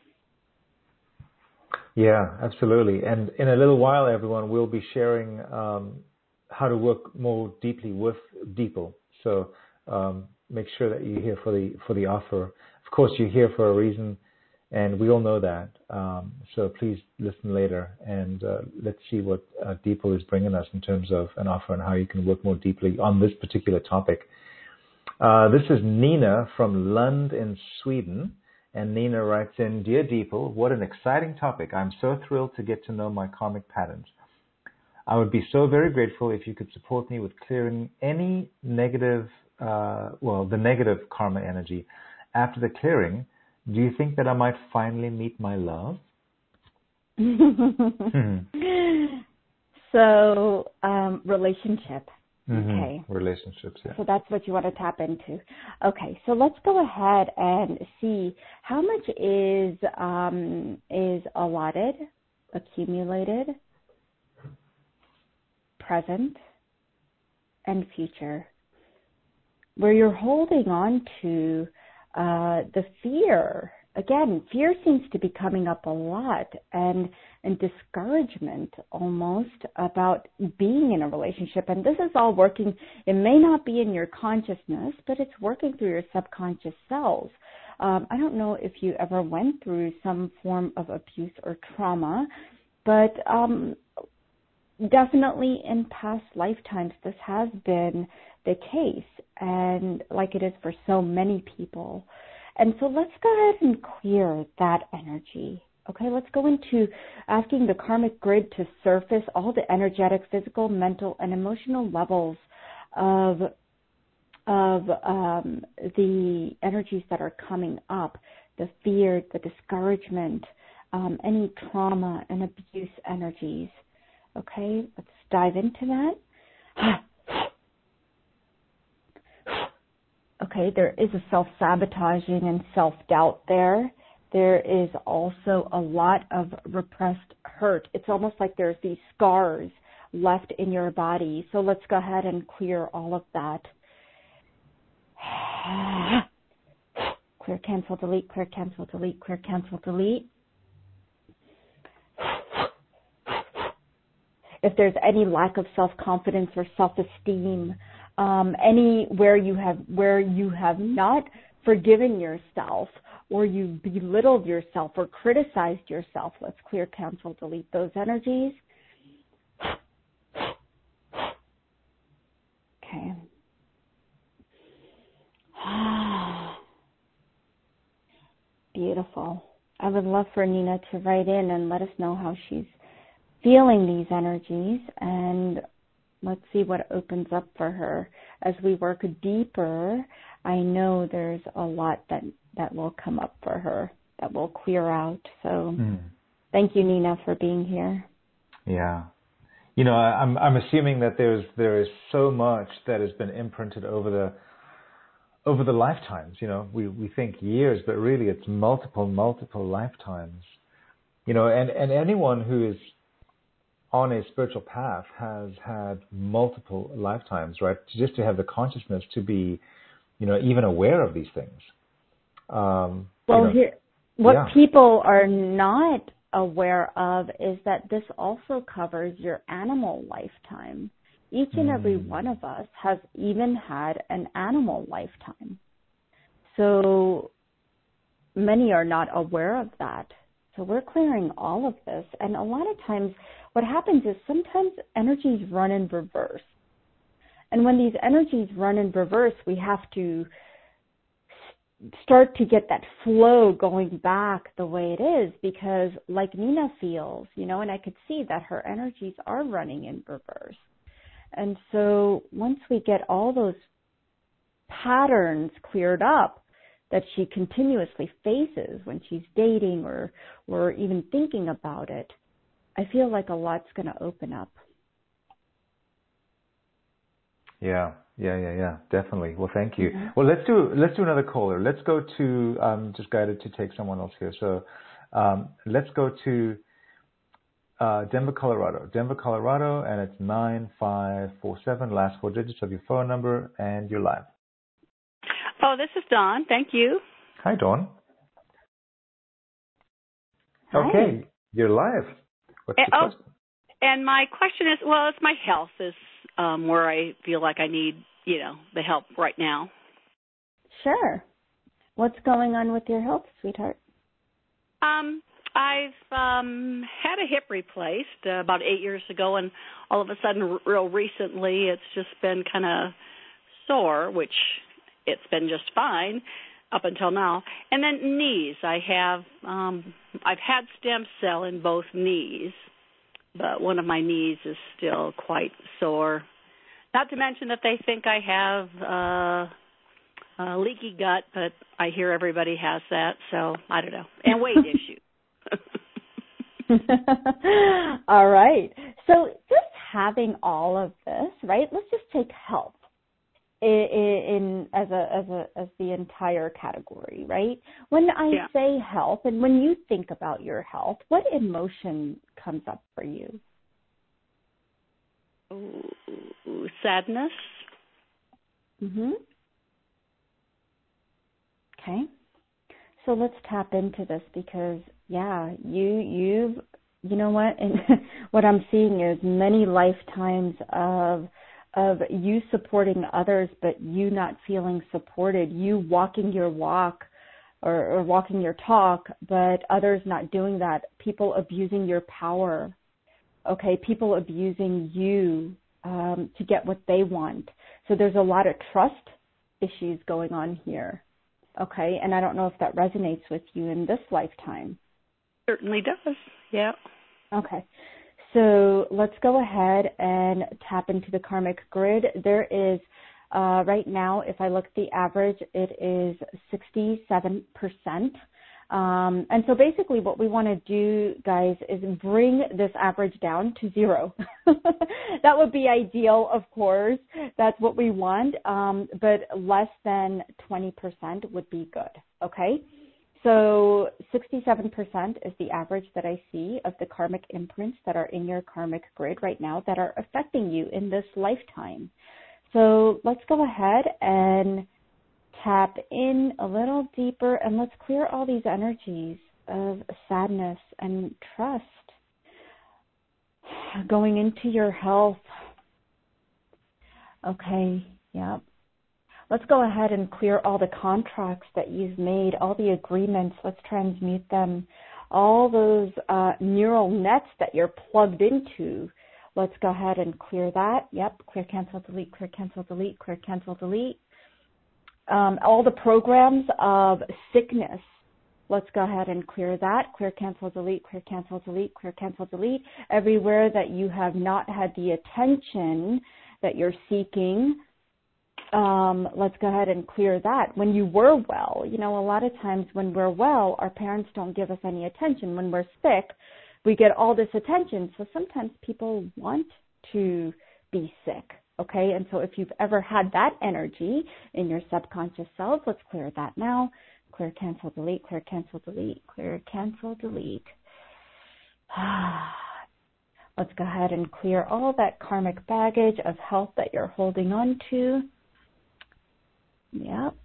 Yeah, absolutely. And in a little while, everyone, we'll be sharing um, how to work more deeply with Deeple. So um, make sure that you're here for the for the offer. Of course, you're here for a reason, and we all know that. Um, so please listen later, and uh, let's see what uh, Deeple is bringing us in terms of an offer and how you can work more deeply on this particular topic. Uh, this is Nina from Lund in Sweden. And Nina writes in, Dear Deeple, what an exciting topic. I'm so thrilled to get to know my karmic patterns. I would be so very grateful if you could support me with clearing any negative, uh, well, the negative karma energy. After the clearing, Do you think that I might finally meet my love? hmm. So, um, relationship. Mm-hmm. Okay. Relationships, yeah. So that's what you want to tap into. Okay, so let's go ahead and see how much is um, is allotted, accumulated, present, and future, where you're holding on to uh, the fear. Again, fear seems to be coming up a lot, and and discouragement almost about being in a relationship. And this is all working. It may not be in your consciousness, but it's working through your subconscious cells. Um, I don't know if you ever went through some form of abuse or trauma, but um, definitely in past lifetimes, this has been the case, and like it is for so many people. And so let's go ahead and clear that energy. Okay, let's go into asking the karmic grid to surface all the energetic, physical, mental, and emotional levels of of um, the energies that are coming up, the fear, the discouragement, um, any trauma and abuse energies. Okay, let's dive into that. Okay, there is a self-sabotaging and self-doubt there. There is also a lot of repressed hurt. It's almost like there's these scars left in your body. So let's go ahead and clear all of that. Clear, cancel, delete, clear, cancel, delete, clear, cancel, delete. If there's any lack of self-confidence or self-esteem, um, anywhere you have where you have not forgiven yourself, or you belittled yourself or criticized yourself, let's clear, cancel, delete those energies. Okay. Beautiful. I would love for Nina to write in and let us know how she's feeling these energies, and let's see what opens up for her. As we work deeper, I know there's a lot that, that will come up for her, that will clear out. So mm. Thank you, Nina, for being here. Yeah. You know, I'm I'm assuming that there's there is so much that has been imprinted over the over the lifetimes. You know, we, we think years, but really it's multiple, multiple lifetimes. You know, and, and anyone who is on a spiritual path has had multiple lifetimes, right? Just to have the consciousness to be, you know, even aware of these things. Um, well, you know, here, what yeah. people are not aware of is that this also covers your animal lifetime. Each and mm. every one of us has even had an animal lifetime. So many are not aware of that. So we're clearing all of this. And a lot of times what happens is sometimes energies run in reverse. And when these energies run in reverse, we have to start to get that flow going back the way it is, because like Nina feels, you know, and I could see that her energies are running in reverse. And so once we get all those patterns cleared up that she continuously faces when she's dating or, or even thinking about it, I feel like a lot's going to open up. Yeah, yeah, yeah, yeah, definitely. Well, thank you. Mm-hmm. Well, let's do let's do another caller. Let's go to um, just guided to take someone else here. So um, let's go to uh, Denver, Colorado. Denver, Colorado, and it's nine five four seven. Last four digits of your phone number, and you're live. Oh, this is Dawn. Thank you. Hi, Dawn. Hi. Okay, you're live. What's and, your oh, question? And my question is, well, it's my health is um, where I feel like I need, you know, the help right now. Sure. What's going on with your health, sweetheart? Um, I've um, had a hip replaced uh, about eight years ago, and all of a sudden, r- real recently, it's just been kind of sore, which it's been just fine up until now. And then knees. I have, um, I've had stem cell in both knees, but one of my knees is still quite sore. Not to mention that they think I have uh, uh, leaky gut, but I hear everybody has that, so I don't know. And weight issues. All right. So just having all of this, right? Let's just take health in, in as a as a as the entire category, right? When I yeah. say health, and when you think about your health, what emotion comes up for you? Ooh, sadness. Mhm. Okay. So let's tap into this because, yeah, you, you've, you know what, and what I'm seeing is many lifetimes of, of you supporting others, but you not feeling supported, you walking your walk or, or walking your talk, but others not doing that, people abusing your power, okay, people abusing you um, to get what they want. So there's a lot of trust issues going on here. Okay, and I don't know if that resonates with you in this lifetime. Certainly does, yeah. Okay, so let's go ahead and tap into the karmic grid. There is, uh, right now, if I look at the average, it is sixty-seven percent. Um, and so basically what we want to do, guys, is bring this average down to zero. That would be ideal, of course. That's what we want. Um, but less than twenty percent would be good. Okay. So sixty-seven percent is the average that I see of the karmic imprints that are in your karmic grid right now that are affecting you in this lifetime. So let's go ahead and tap in a little deeper and let's clear all these energies of sadness and trust going into your health. Okay, yeah. Let's go ahead and clear all the contracts that you've made, all the agreements. Let's transmute them. All those uh, neural nets that you're plugged into, let's go ahead and clear that. Yep, clear, cancel, delete, clear, cancel, delete, clear, cancel, delete. Um, all the programs of sickness, let's go ahead and clear that. Clear, cancel, delete, clear, cancel, delete, clear, cancel, delete. Everywhere that you have not had the attention that you're seeking, um, let's go ahead and clear that. When you were well, you know, a lot of times when we're well, our parents don't give us any attention. When we're sick, we get all this attention. So sometimes people want to be sick. Okay, and so if you've ever had that energy in your subconscious self, let's clear that now. Clear, cancel, delete, clear, cancel, delete, clear, cancel, delete. Let's go ahead and clear all that karmic baggage of health that you're holding on to. Yep.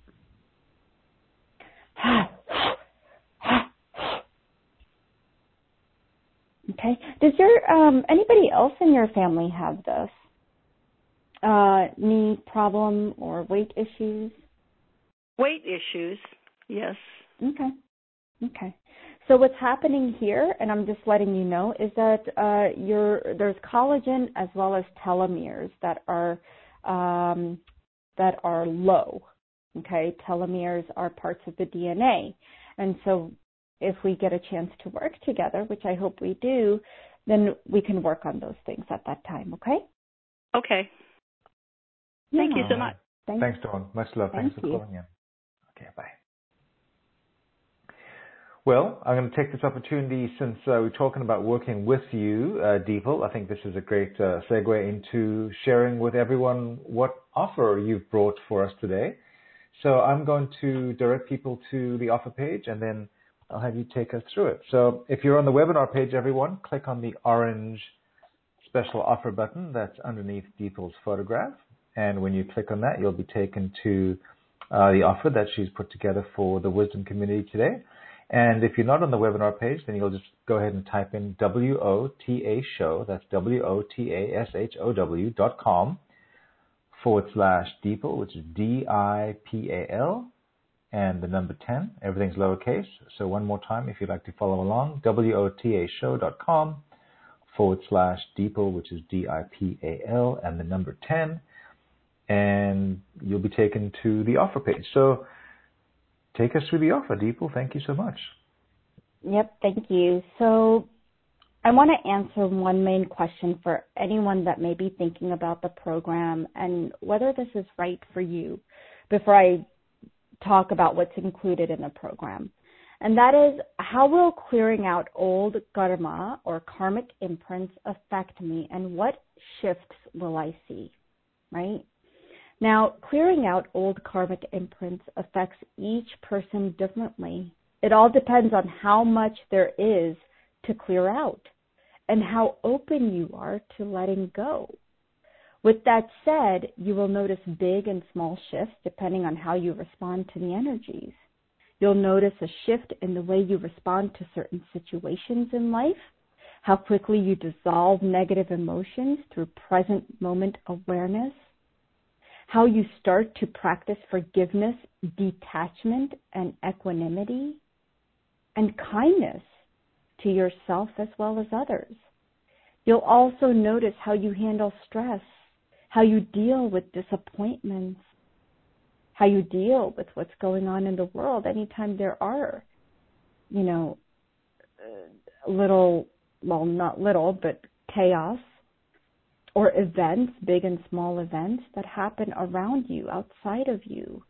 Okay, does your, um, anybody else in your family have this? Uh, knee problem or weight issues? Weight issues, yes. Okay. Okay. So what's happening here, and I'm just letting you know, is that uh, you're, there's collagen as well as telomeres that are um, that are low. Okay, telomeres are parts of the D N A, and so if we get a chance to work together, which I hope we do, then we can work on those things at that time. Okay. Okay. Yeah. Thank you so much. Thanks, Thanks Dawn. Much love. Thank Thanks for you. calling in. Okay, bye. Well, I'm going to take this opportunity since uh, we're talking about working with you, uh, Deepal. I think this is a great uh, segue into sharing with everyone what offer you've brought for us today. So I'm going to direct people to the offer page and then I'll have you take us through it. So if you're on the webinar page, everyone, click on the orange special offer button that's underneath Deepal's photograph. And when you click on that, you'll be taken to uh, the offer that she's put together for the Wisdom community today. And if you're not on the webinar page, then you'll just go ahead and type in W O T A show, that's W O T A S H O W dot com forward slash Deepal, which is D I P A L, and the number ten. Everything's lowercase. So one more time, if you'd like to follow along, W O T A show dot com forward slash Deepal, which is D I P A L, and the number ten. And you'll be taken to the offer page. So take us through the offer, Deepal. Thank you so much. Yep, thank you. So I want to answer one main question for anyone that may be thinking about the program and whether this is right for you before I talk about what's included in the program. And that is, how will clearing out old karma or karmic imprints affect me, and what shifts will I see, right? Now, clearing out old karmic imprints affects each person differently. It all depends on how much there is to clear out and how open you are to letting go. With that said, you will notice big and small shifts depending on how you respond to the energies. You'll notice a shift in the way you respond to certain situations in life, how quickly you dissolve negative emotions through present moment awareness, how you start to practice forgiveness, detachment, and equanimity, and kindness to yourself as well as others. You'll also notice how you handle stress, how you deal with disappointments, how you deal with what's going on in the world anytime there are, you know, little, well, not little, but chaos or events, big and small events that happen around you, outside of you,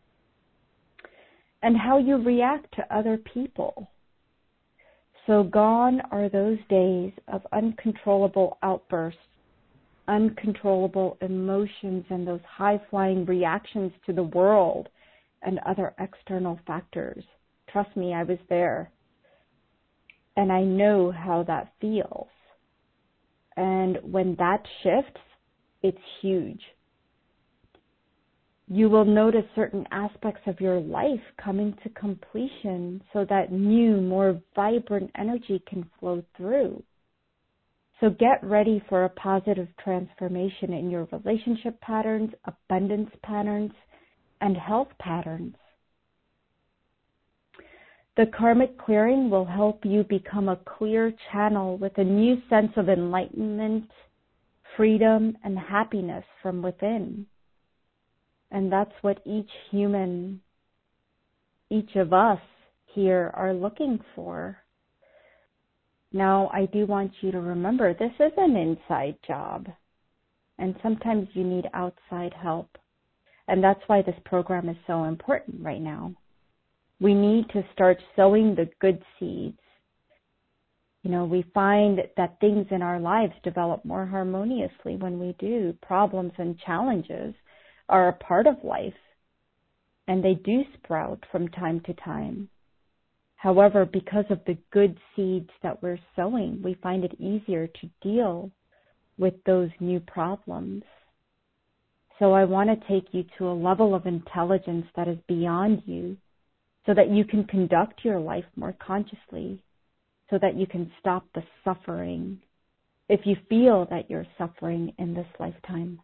and how you react to other people. So gone are those days of uncontrollable outbursts, uncontrollable emotions, and those high-flying reactions to the world and other external factors. Trust me, I was there. And I know how that feels. And when that shifts, it's huge. You will notice certain aspects of your life coming to completion so that new, more vibrant energy can flow through. So get ready for a positive transformation in your relationship patterns, abundance patterns, and health patterns. The karmic clearing will help you become a clear channel with a new sense of enlightenment, freedom, and happiness from within. And that's what each human, each of us here are looking for. Now, I do want you to remember, this is an inside job, and sometimes you need outside help. And that's why this program is so important right now. We need to start sowing the good seeds. You know, we find that things in our lives develop more harmoniously when we do. Problems and challenges are a part of life, and they do sprout from time to time. However, because of the good seeds that we're sowing, we find it easier to deal with those new problems. So I want to take you to a level of intelligence that is beyond you, so that you can conduct your life more consciously, so that you can stop the suffering if you feel that you're suffering in this lifetime.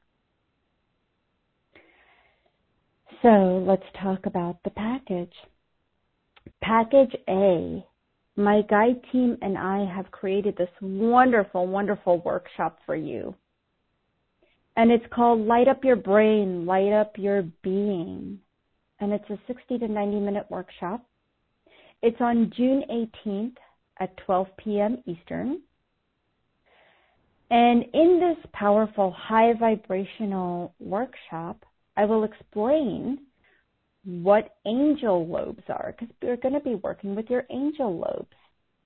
So let's talk about the package. Package A, my guide team and I have created this wonderful, wonderful workshop for you. And it's called Light Up Your Brain, Light Up Your Being. And it's a sixty to ninety minute workshop. It's on June eighteenth at twelve p.m. Eastern. And in this powerful high vibrational workshop, I will explain what angel lobes are, because we're going to be working with your angel lobes,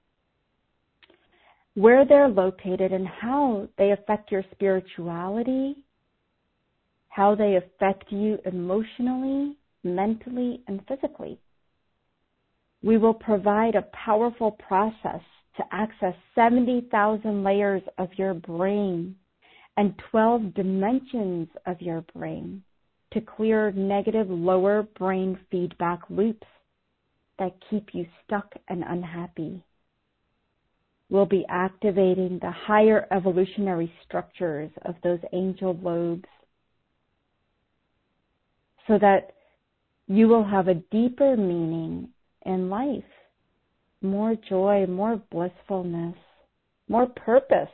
where they're located and how they affect your spirituality, how they affect you emotionally, mentally, and physically. We will provide a powerful process to access seventy thousand layers of your brain and twelve dimensions of your brain to clear negative lower brain feedback loops that keep you stuck and unhappy. We'll be activating the higher evolutionary structures of those angel lobes so that you will have a deeper meaning in life, more joy, more blissfulness, more purpose.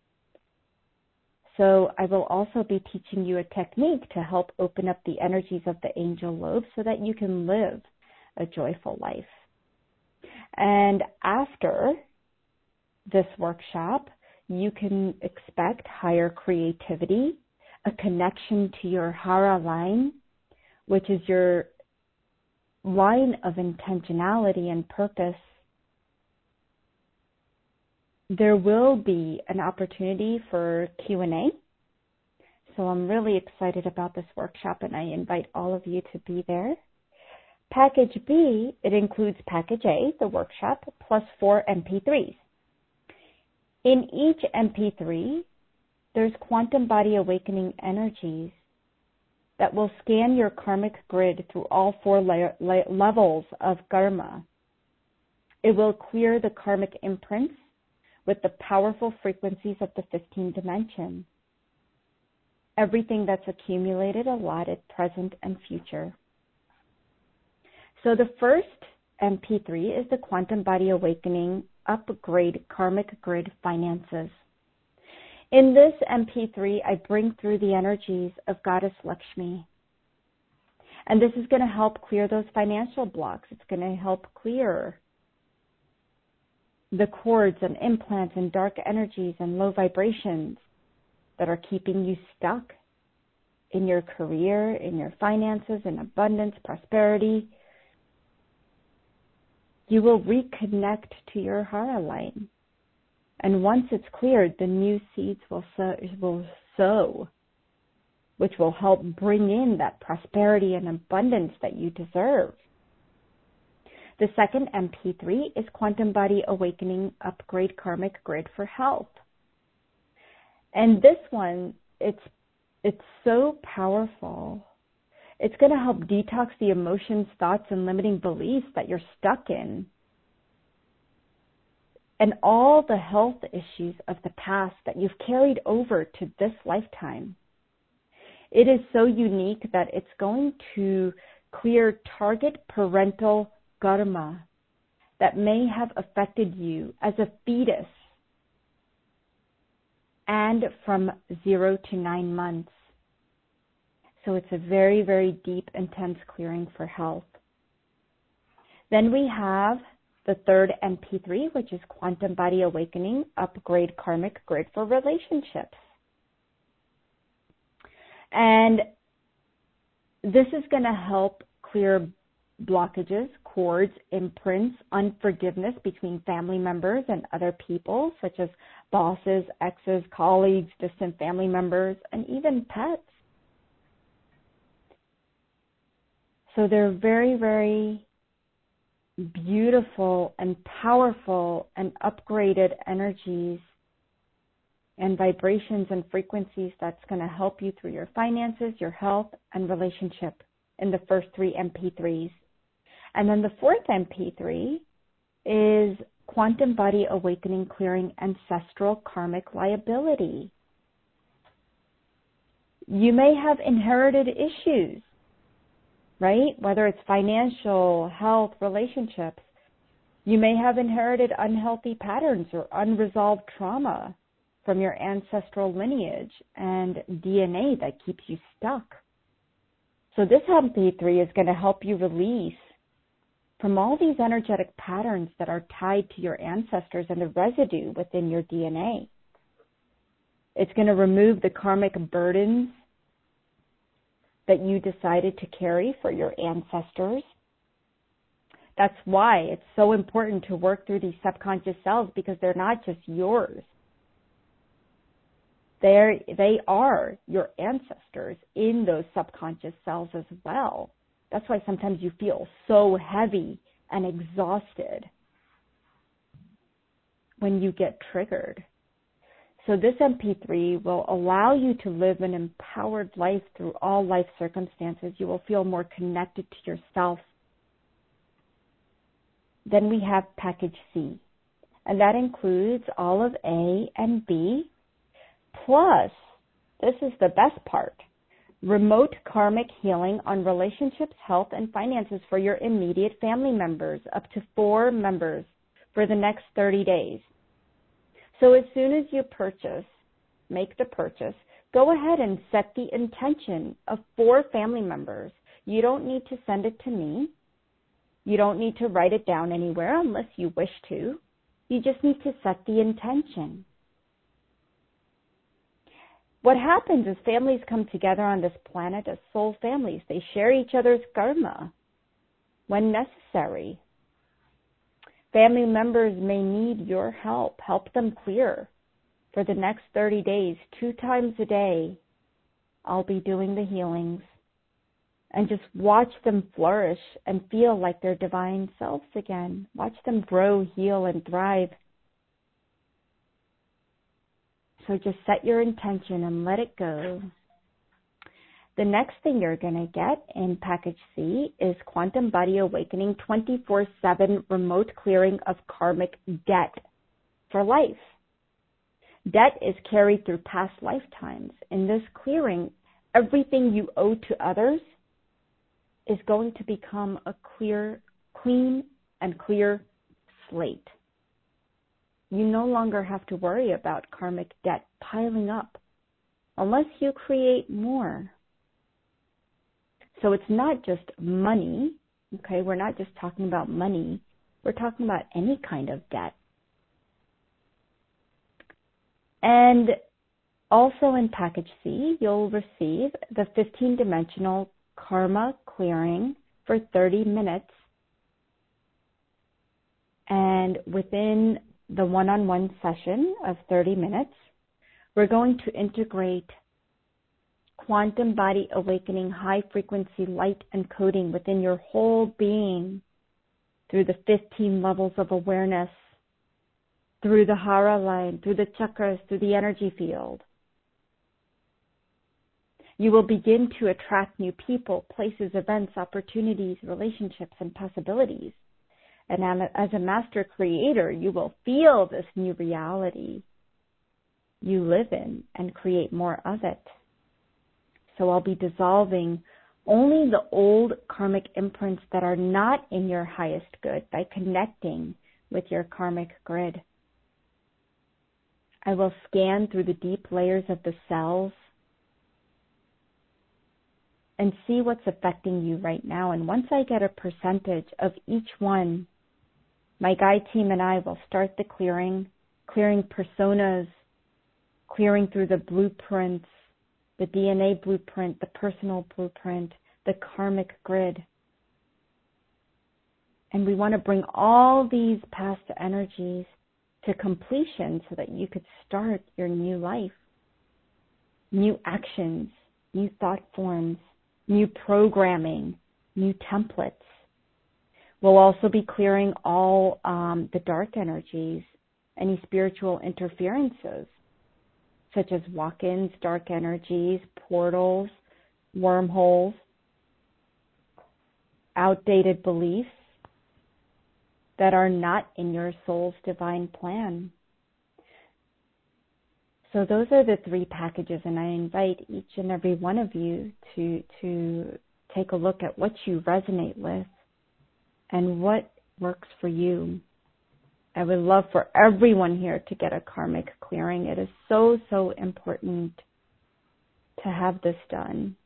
So I will also be teaching you a technique to help open up the energies of the angel lobes so that you can live a joyful life. And after this workshop, you can expect higher creativity, a connection to your Hara line, which is your line of intentionality and purpose, there will be an opportunity for Q and A. So I'm really excited about this workshop, and I invite all of you to be there. Package B, it includes Package A, the workshop, plus four M P threes. In each M P three, there's quantum body awakening energies that will scan your karmic grid through all four la- la- levels of karma. It will clear the karmic imprints with the powerful frequencies of the fifteenth dimension. Everything that's accumulated, allotted, present, and future. So the first M P three is the Quantum Body Awakening Upgrade Karmic Grid Finances. In this M P three, I bring through the energies of Goddess Lakshmi. And this is going to help clear those financial blocks. It's going to help clear the cords and implants and dark energies and low vibrations that are keeping you stuck in your career, in your finances, in abundance, prosperity. You will reconnect to your Hara line. And once it's cleared, the new seeds will sow, will sow, which will help bring in that prosperity and abundance that you deserve. The second M P three is Quantum Body Awakening Upgrade Karmic Grid for Health. And this one, it's it's so powerful. It's going to help detox the emotions, thoughts, and limiting beliefs that you're stuck in. And all the health issues of the past that you've carried over to this lifetime. It is so unique that it's going to clear target parental karma that may have affected you as a fetus and from zero to nine months. So it's a very, very deep, intense clearing for health. Then we have the third M P three, which is Quantum Body Awakening Upgrade Karmic Grid for Relationships. And this is going to help clear blockages, cords, imprints, unforgiveness between family members and other people, such as bosses, exes, colleagues, distant family members, and even pets. So they're very, very beautiful and powerful and upgraded energies and vibrations and frequencies that's going to help you through your finances, your health, and relationship in the first three M P threes. And then the fourth M P three is Quantum Body Awakening Clearing Ancestral Karmic Liability. You may have inherited issues, right? Whether it's financial, health, relationships. You may have inherited unhealthy patterns or unresolved trauma from your ancestral lineage and D N A that keeps you stuck. So this M P three is going to help you release from all these energetic patterns that are tied to your ancestors and the residue within your D N A. It's going to remove the karmic burdens that you decided to carry for your ancestors. That's why it's so important to work through these subconscious selves, because they're not just yours. They're, they are your ancestors in those subconscious cells as well. That's why sometimes you feel so heavy and exhausted when you get triggered. So this M P three will allow you to live an empowered life through all life circumstances. You will feel more connected to yourself. Then we have Package C, and that includes all of A and B, plus, this is the best part, remote karmic healing on relationships, health, and finances for your immediate family members, up to four members for the next thirty days. So as soon as you purchase, make the purchase, go ahead and set the intention of four family members. You don't need to send it to me. You don't need to write it down anywhere unless you wish to. You just need to set the intention. What happens is families come together on this planet as soul families. They share each other's karma. when necessary. Family members may need your help. Help them clear. For the next thirty days, two times a day, I'll be doing the healings. And just watch them flourish and feel like their divine selves again. Watch them grow, heal, and thrive. So just set your intention and let it go. The next thing you're going to get in Package C is Quantum Body Awakening twenty-four seven Remote Clearing of Karmic Debt for Life. Debt is carried through past lifetimes. In this clearing, everything you owe to others is going to become a clear, clean and clear slate. You no longer have to worry about karmic debt piling up unless you create more. So it's not just money, okay? We're not just talking about money. We're talking about any kind of debt. And also in Package C, you'll receive the fifteen-dimensional Karma Clearing for thirty minutes. And within the one-on-one session of thirty minutes, we're going to integrate Quantum Body Awakening high-frequency light encoding within your whole being through the fifteen levels of awareness, through the Hara line, through the chakras, through the energy field. You will begin to attract new people, places, events, opportunities, relationships, and possibilities. And as a master creator, you will feel this new reality you live in and create more of it. So I'll be dissolving only the old karmic imprints that are not in your highest good by connecting with your karmic grid. I will scan through the deep layers of the cells and see what's affecting you right now. And once I get a percentage of each one, my guide team and I will start the clearing, clearing personas, clearing through the blueprints, the D N A blueprint, the personal blueprint, the karmic grid. And we want to bring all these past energies to completion so that you could start your new life, new actions, new thought forms, new programming, new templates. We'll also be clearing all um, the dark energies, any spiritual interferences, such as walk-ins, dark energies, portals, wormholes, outdated beliefs that are not in your soul's divine plan. So those are the three packages, and I invite each and every one of you to to take a look at what you resonate with and what works for you. I would love for everyone here to get a karmic clearing. It is so, so important to have this done.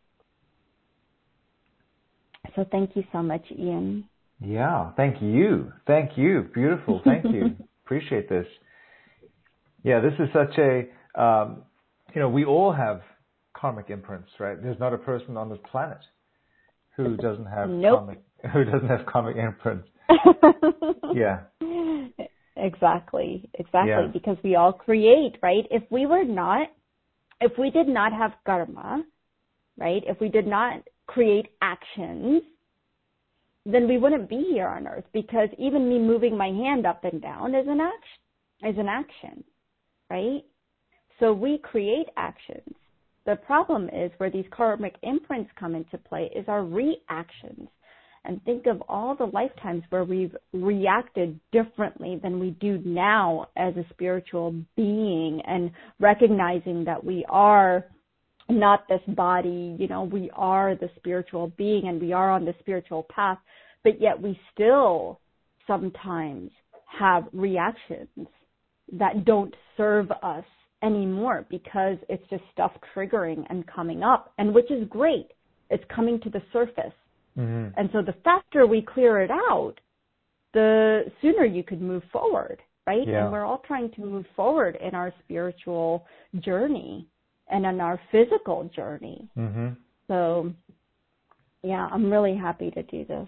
So thank you so much, Ian. Yeah, thank you. Thank you. Beautiful. Thank you. Appreciate this. Yeah, this is such a, um, you know, we all have karmic imprints, right? There's not a person on this planet who doesn't have nope. karmic, who doesn't have karmic imprints. Yeah. Exactly. Exactly. Yeah. Because we all create, right? If we were not, if we did not have karma, right? If we did not create actions, then we wouldn't be here on earth, because even me moving my hand up and down is an action, is an action, right? So we create actions. The problem is where these karmic imprints come into play is our reactions. And think of all the lifetimes where we've reacted differently than we do now as a spiritual being, and recognizing that we are not this body, you know, we are the spiritual being and we are on the spiritual path, but yet we still sometimes have reactions that don't serve us anymore because it's just stuff triggering and coming up, and which is great. It's coming to the surface. Mm-hmm. And so the faster we clear it out, the sooner you could move forward, right? Yeah. And we're all trying to move forward in our spiritual journey and in our physical journey. Mm-hmm. So, yeah, I'm really happy to do this.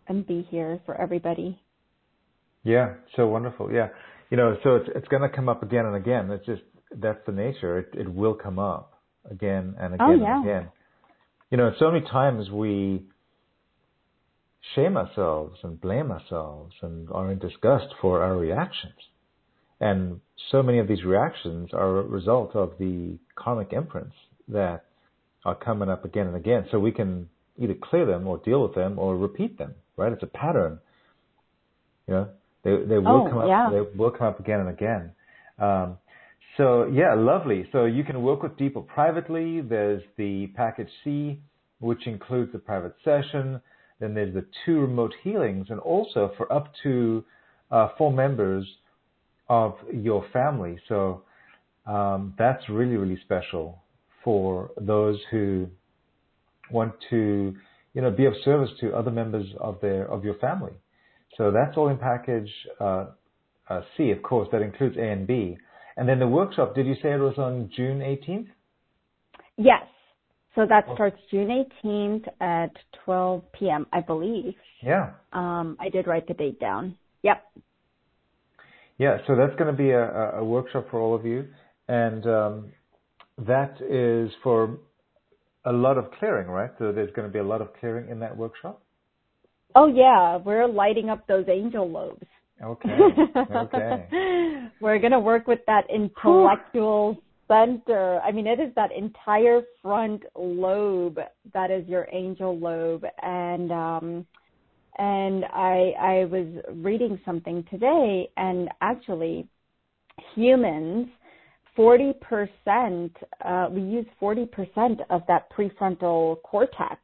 and be here for everybody. Yeah, so wonderful. Yeah. You know, so it's it's going to come up again and again. It's just, that's the nature. It it will come up again and again oh, yeah. and again. You know, so many times we shame ourselves and blame ourselves and are in disgust for our reactions. And so many of these reactions are a result of the karmic imprints that are coming up again and again. So we can either clear them or deal with them or repeat them, right? It's a pattern. You know, they they will Oh, come up yeah. they will come up again and again. Um, so yeah, lovely. So you can work with Deepa privately. There's the package C, which includes the private session. Then there's the two remote healings, and also for up to uh, four members of your family. So um, that's really, really special for those who want to, you know, be of service to other members of their of your family. So that's all in package uh, uh, C, of course. That includes A and B. And then the workshop, did you say it was on June eighteenth? Yes. So that starts June eighteenth at twelve p.m., I believe. Yeah. Um, I did write the date down. Yep. Yeah, so that's going to be a, a workshop for all of you. And um, that is for a lot of clearing, right? So there's going to be a lot of clearing in that workshop? Oh, yeah. We're lighting up those angel lobes. Okay. Okay. We're going to work with that intellectual center. I mean, it is that entire front lobe that is your angel lobe. And um, and I I was reading something today, and actually humans, forty percent, uh, we use forty percent of that prefrontal cortex.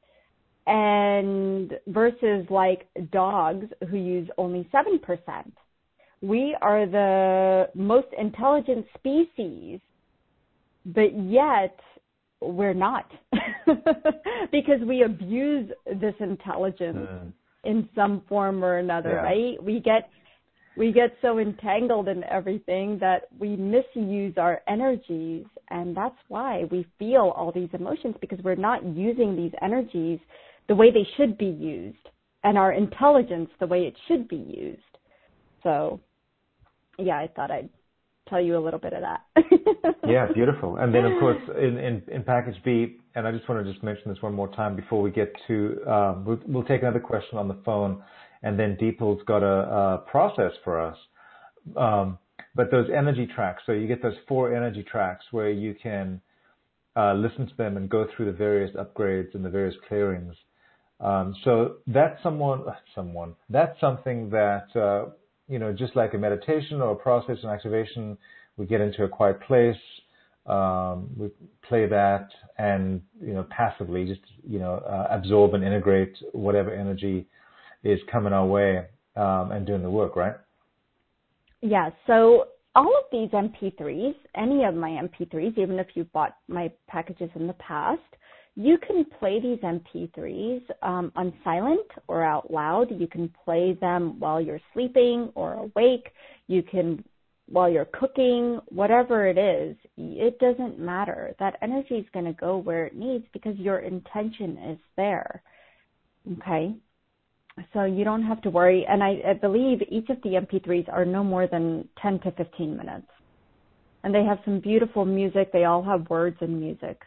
And versus like dogs who use only seven percent. We are the most intelligent species, but yet we're not because we abuse this intelligence mm. in some form or another, yeah. right? We get we get so entangled in everything that we misuse our energies, and that's why we feel all these emotions, because we're not using these energies the way they should be used, and our intelligence the way it should be used. So, yeah, I thought I'd tell you a little bit of that. Yeah, beautiful. And then, of course, in, in, in package B, and I just want to just mention this one more time before we get to, um, we'll, we'll take another question on the phone, and then Deepal's got a, a process for us. Um, but those energy tracks, so you get those four energy tracks where you can uh, listen to them and go through the various upgrades and the various clearings. Um, so that's someone, someone, that's something that, uh, you know, just like a meditation or a process and activation, we get into a quiet place, um, we play that and, you know, passively just, you know, uh, absorb and integrate whatever energy is coming our way, um, and doing the work, right? Yeah. So all of these M P threes, any of my M P threes, even if you bought my packages in the past, you can play these M P threes um, on silent or out loud. You can play them while you're sleeping or awake. You can, while you're cooking, whatever it is, it doesn't matter. That energy is going to go where it needs because your intention is there. Okay? So you don't have to worry. And I, I believe each of the M P threes are no more than ten to fifteen minutes. And they have some beautiful music. They all have words and music.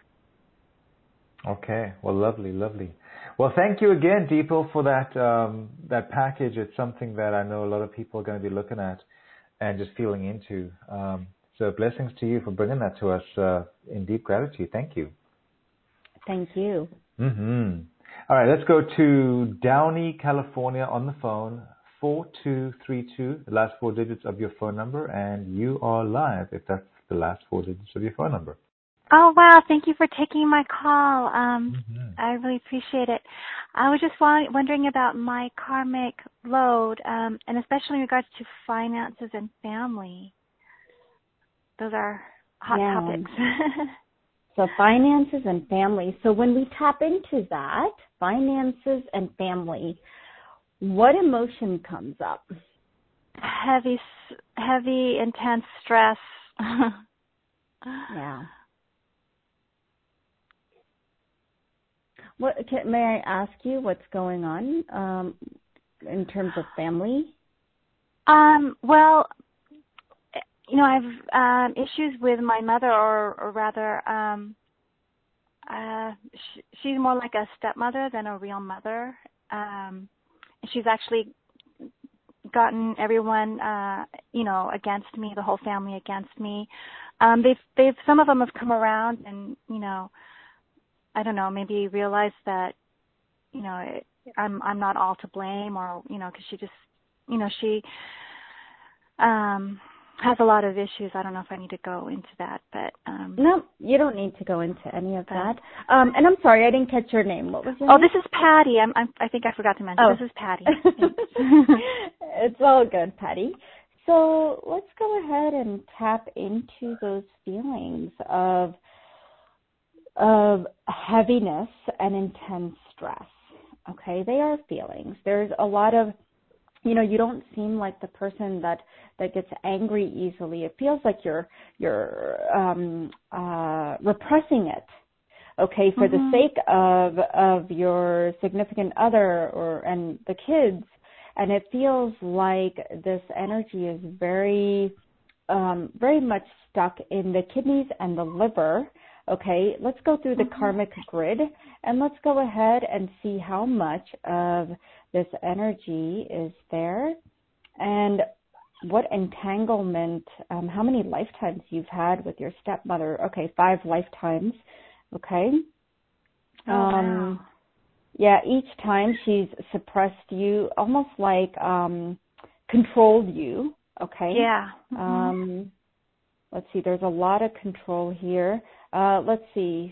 Okay. Well, lovely, lovely. Well, thank you again, Deepal, for that um, that package. It's something that I know a lot of people are going to be looking at and just feeling into. Um, so blessings to you for bringing that to us uh, in deep gratitude. Thank you. Thank you. Mm-hmm. All right, let's go to Downey, California on the phone, four two three two, the last four digits of your phone number, and you are live if that's the last four digits of your phone number. Oh, wow. Thank you for taking my call. Um, mm-hmm. I really appreciate it. I was just wondering about my karmic load, um, and especially in regards to finances and family. Those are hot yeah. topics. So finances and family. So when we tap into that, finances and family, what emotion comes up? Heavy, heavy, intense stress. Yeah. What can, may I ask you what's going on um, in terms of family? Um, well, you know, I've um, issues with my mother, or, or rather, um, uh, sh- she's more like a stepmother than a real mother. Um, she's actually gotten everyone, uh, you know, against me, the whole family against me. Um, they've, they've, some of them have come around and, you know, I don't know, maybe realized that, you know, it, I'm, I'm not all to blame, or, you know, cause she just, you know, she, um, has a lot of issues. I don't know if I need to go into that, but, um. No, you don't need to go into any of that. Um, and I'm sorry, I didn't catch your name. What was your oh, name? Oh, this is Patty. I'm, I'm, I think I forgot to mention. Oh. This is Patty. It's all good, Patty. So let's go ahead and tap into those feelings of, of heaviness and intense stress. Okay, they are feelings. There's a lot of, you know, you don't seem like the person that, that gets angry easily. It feels like you're, you're, um, uh, repressing it. Okay, for mm-hmm. the sake of, of your significant other or, and the kids. And it feels like this energy is very, um, very much stuck in the kidneys and the liver. Okay, let's go through the mm-hmm. karmic grid, and let's go ahead and see how much of this energy is there and what entanglement, um, how many lifetimes you've had with your stepmother. Okay, five lifetimes. Okay. Oh, um, wow. Yeah, each time she's suppressed you, almost like um, controlled you. Okay. Yeah. Mm-hmm. Um, let's see, there's a lot of control here. Uh, let's see.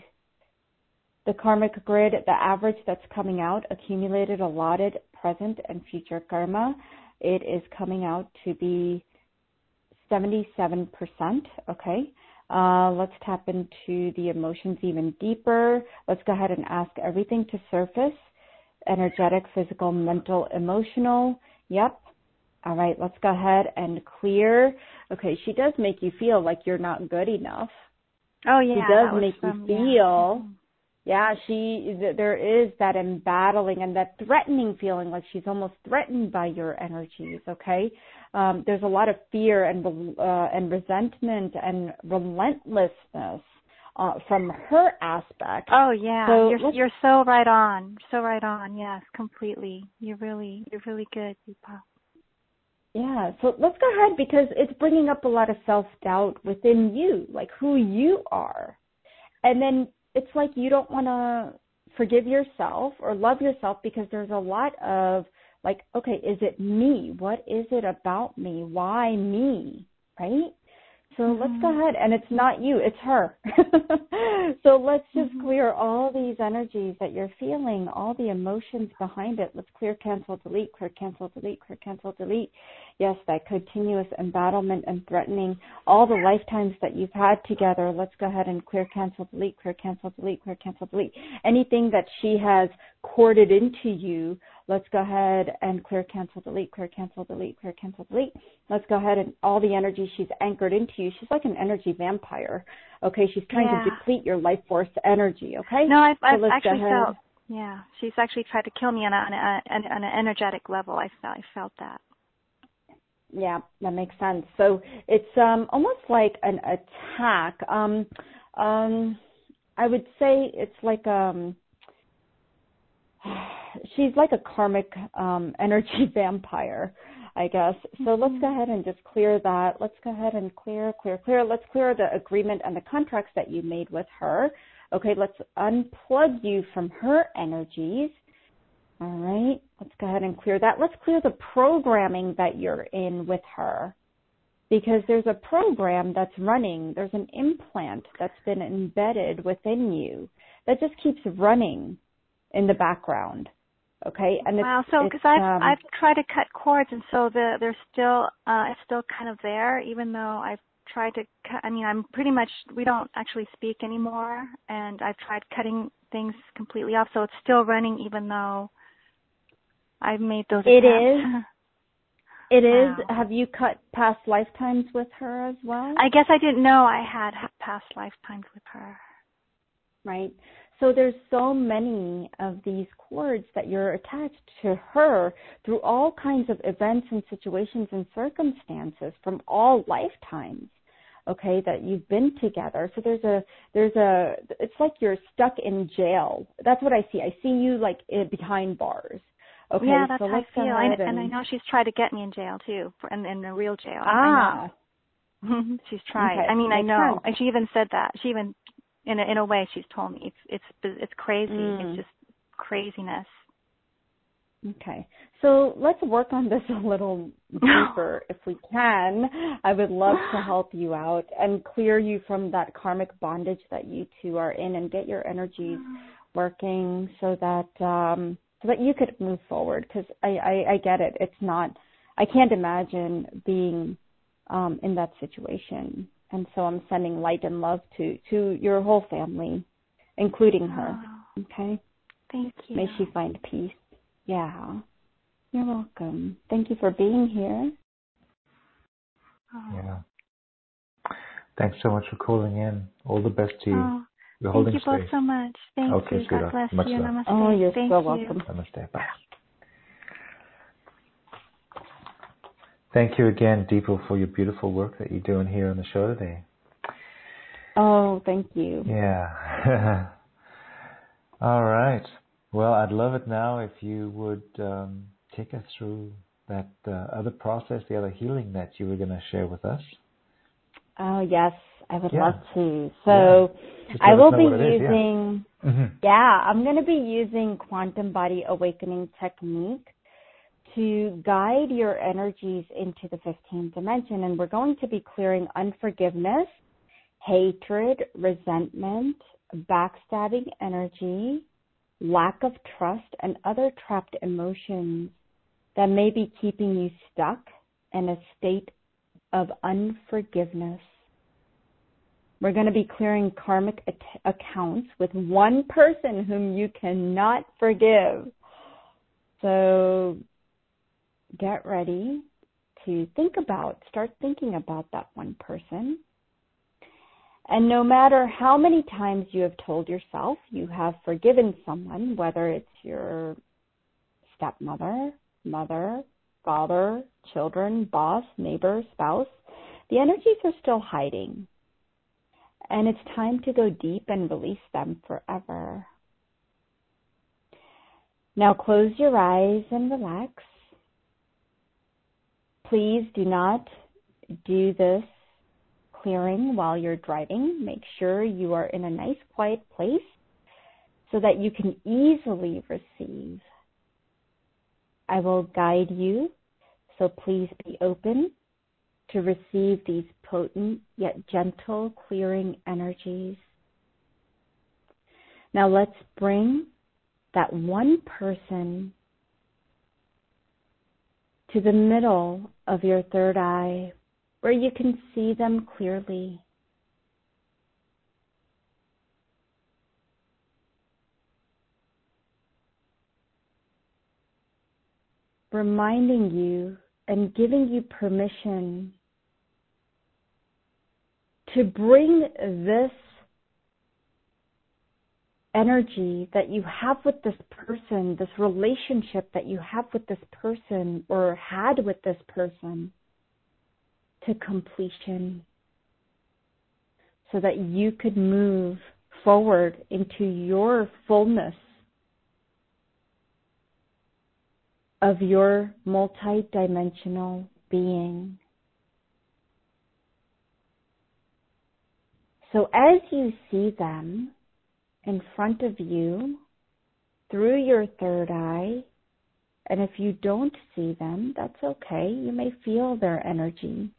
The karmic grid, the average that's coming out, accumulated, allotted, present, and future karma, it is coming out to be seventy-seven percent. Okay. Uh, let's tap into the emotions even deeper. Let's go ahead and ask everything to surface. Energetic, physical, mental, emotional. Yep. All right. Let's go ahead and clear. Okay. She does make you feel like you're not good enough. Oh, yeah. She does make from, you feel, yeah. yeah, she, there is that embattling and that threatening feeling, like she's almost threatened by your energies, okay? Um, there's a lot of fear and, uh, and resentment and relentlessness, uh, from her aspect. Oh, yeah. So you're, you're so right on. So right on. Yes, completely. You're really, you're really good, Deepa. Yeah, so let's go ahead, because it's bringing up a lot of self-doubt within you, like who you are. And then it's like you don't want to forgive yourself or love yourself, because there's a lot of like, okay, is it me? What is it about me? Why me? Right? So mm-hmm. let's go ahead. And it's not you, it's her. So let's just mm-hmm. clear all these energies that you're feeling, all the emotions behind it. Let's clear, cancel, delete, clear, cancel, delete, clear, cancel, delete. Yes, that continuous embattlement and threatening, all the lifetimes that you've had together. Let's go ahead and clear, cancel, delete, clear, cancel, delete, clear, cancel, delete. Anything that she has corded into you, let's go ahead and clear, cancel, delete, clear, cancel, delete, clear, cancel, delete. Let's go ahead and all the energy she's anchored into you. She's like an energy vampire. Okay, she's trying yeah. to deplete your life force energy. Okay. No, I've, I've so actually felt. Yeah, she's actually tried to kill me on, a, on, a, on an energetic level. I felt, I felt that. Yeah, that makes sense. So it's um, almost like an attack. Um, um, I would say it's like um, she's like a karmic um, energy vampire, I guess. So mm-hmm. let's go ahead and just clear that. Let's go ahead and clear, clear, clear. Let's clear the agreement and the contracts that you made with her. Okay, let's unplug you from her energies. All right, let's go ahead and clear that. Let's clear the programming that you're in with her, because there's a program that's running. There's an implant that's been embedded within you that just keeps running in the background. Okay, and wow. It's, so because I've um, I've tried to cut cords, and so the they're still uh, it's still kind of there, even though I've tried to cut. I mean, I'm pretty much we don't actually speak anymore, and I've tried cutting things completely off, so it's still running, even though I've made those It attempts. is. It wow. is. Have you cut past lifetimes with her as well? I guess I didn't know I had past lifetimes with her. right? So there's so many of these cords that you're attached to her through all kinds of events and situations and circumstances from all lifetimes, okay, that you've been together. So there's a, there's a, it's like you're stuck in jail. That's what I see. I see you like behind bars. Okay, yeah, that's so how I let's feel. go And, ahead and, and I know she's tried to get me in jail too, for, in, in the real jail. Ah. I know. She's tried. Okay, I mean, I makes know. sense. And she even said that. She even, in a, in a way, she's told me it's it's it's crazy. Mm. It's just craziness. Okay, so let's work on this a little deeper if we can. I would love to help you out and clear you from that karmic bondage that you two are in and get your energies working so that um, so that you could move forward. Because I, I, I get it. It's not. I can't imagine being um, in that situation, and so I'm sending light and love to to your whole family, including her. Okay. Thank you. May she find peace. Yeah. You're welcome. Thank you for being here. Oh. Yeah. Thanks so much for calling in. All the best to you. Oh, You're thank holding you space. both so much. Thank Okay, you. God sweetheart. bless Much you. love. Namaste. Oh, you're thank so you. welcome. Namaste. Bye. Thank you again, Deepa, for your beautiful work that you're doing here on the show today. Oh, thank you. Yeah. All right. Well, I'd love it now if you would um, take us through that uh, other process, the other healing that you were going to share with us. Oh, yes, I would Yeah. love to. So yeah. I will be is, using, yeah, mm-hmm. yeah, I'm going to be using Quantum Body Awakening technique to guide your energies into the fifteenth dimension. And we're going to be clearing unforgiveness, hatred, resentment, backstabbing energy, lack of trust, and other trapped emotions that may be keeping you stuck in a state of unforgiveness. We're going to be clearing karmic at- accounts with one person whom you cannot forgive. So get ready to think about, start thinking about that one person. And no matter how many times you have told yourself you have forgiven someone, whether it's your stepmother, mother, father, children, boss, neighbor, spouse, the energies are still hiding. And it's time to go deep and release them forever. Now close your eyes and relax. Please do not do this clearing while you're driving. Make sure you are in a nice quiet place so that you can easily receive. I will guide you, so please be open to receive these potent yet gentle clearing energies. Now let's bring that one person to the middle of your third eye, where you can see them clearly. Reminding you and giving you permission to bring this energy that you have with this person, this relationship that you have with this person or had with this person, to completion, so that you could move forward into your fullness of your multidimensional being. So as you see them in front of you through your third eye, and if you don't see them, that's okay. You may feel their energy.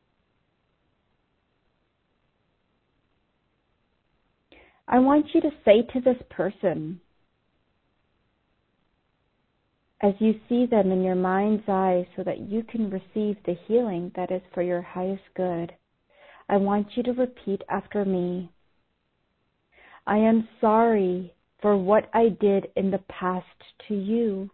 I want you to say to this person, as you see them in your mind's eye so that you can receive the healing that is for your highest good, I want you to repeat after me. I am sorry for what I did in the past to you.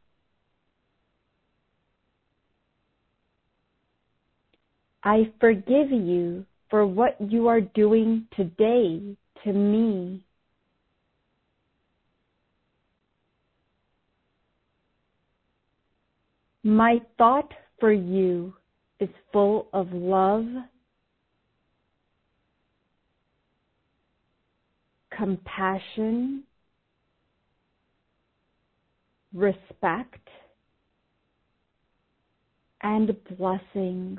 I forgive you for what you are doing today to me. My thought for you is full of love, compassion, respect, and blessings.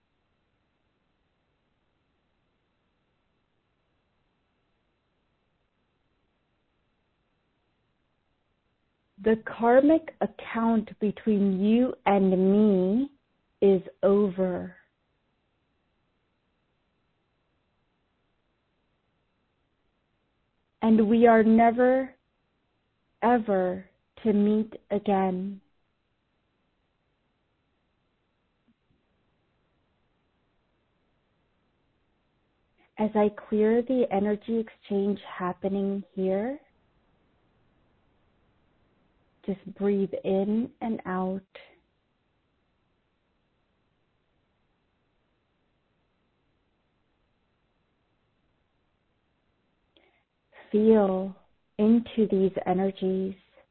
The karmic account between you and me is over. And we are never, ever to meet again. As I clear the energy exchange happening here, just breathe in and out. Feel into these energies.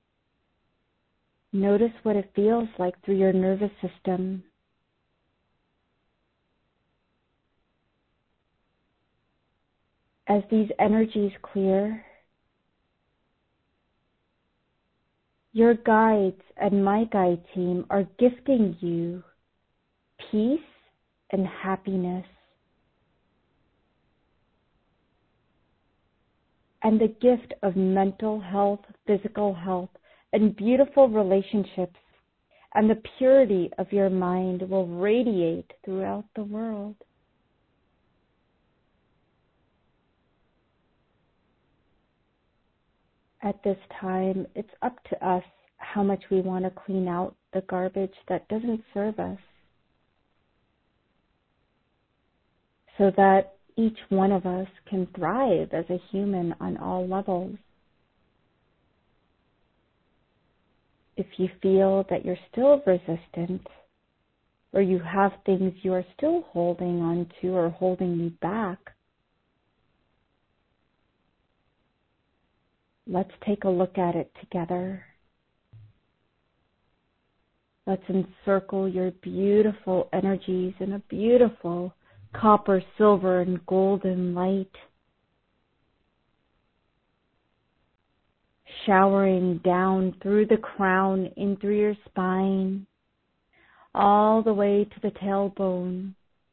Notice what it feels like through your nervous system. As these energies clear, your guides and my guide team are gifting you peace and happiness. And the gift of mental health, physical health, and beautiful relationships, and the purity of your mind will radiate throughout the world. At this time, it's up to us how much we want to clean out the garbage that doesn't serve us, so that each one of us can thrive as a human on all levels. If you feel that you're still resistant, or you have things you are still holding on to or holding you back, let's take a look at it together. Let's encircle your beautiful energies in a beautiful copper, silver, and golden light, showering down through the crown, in through your spine, all the way to the tailbone,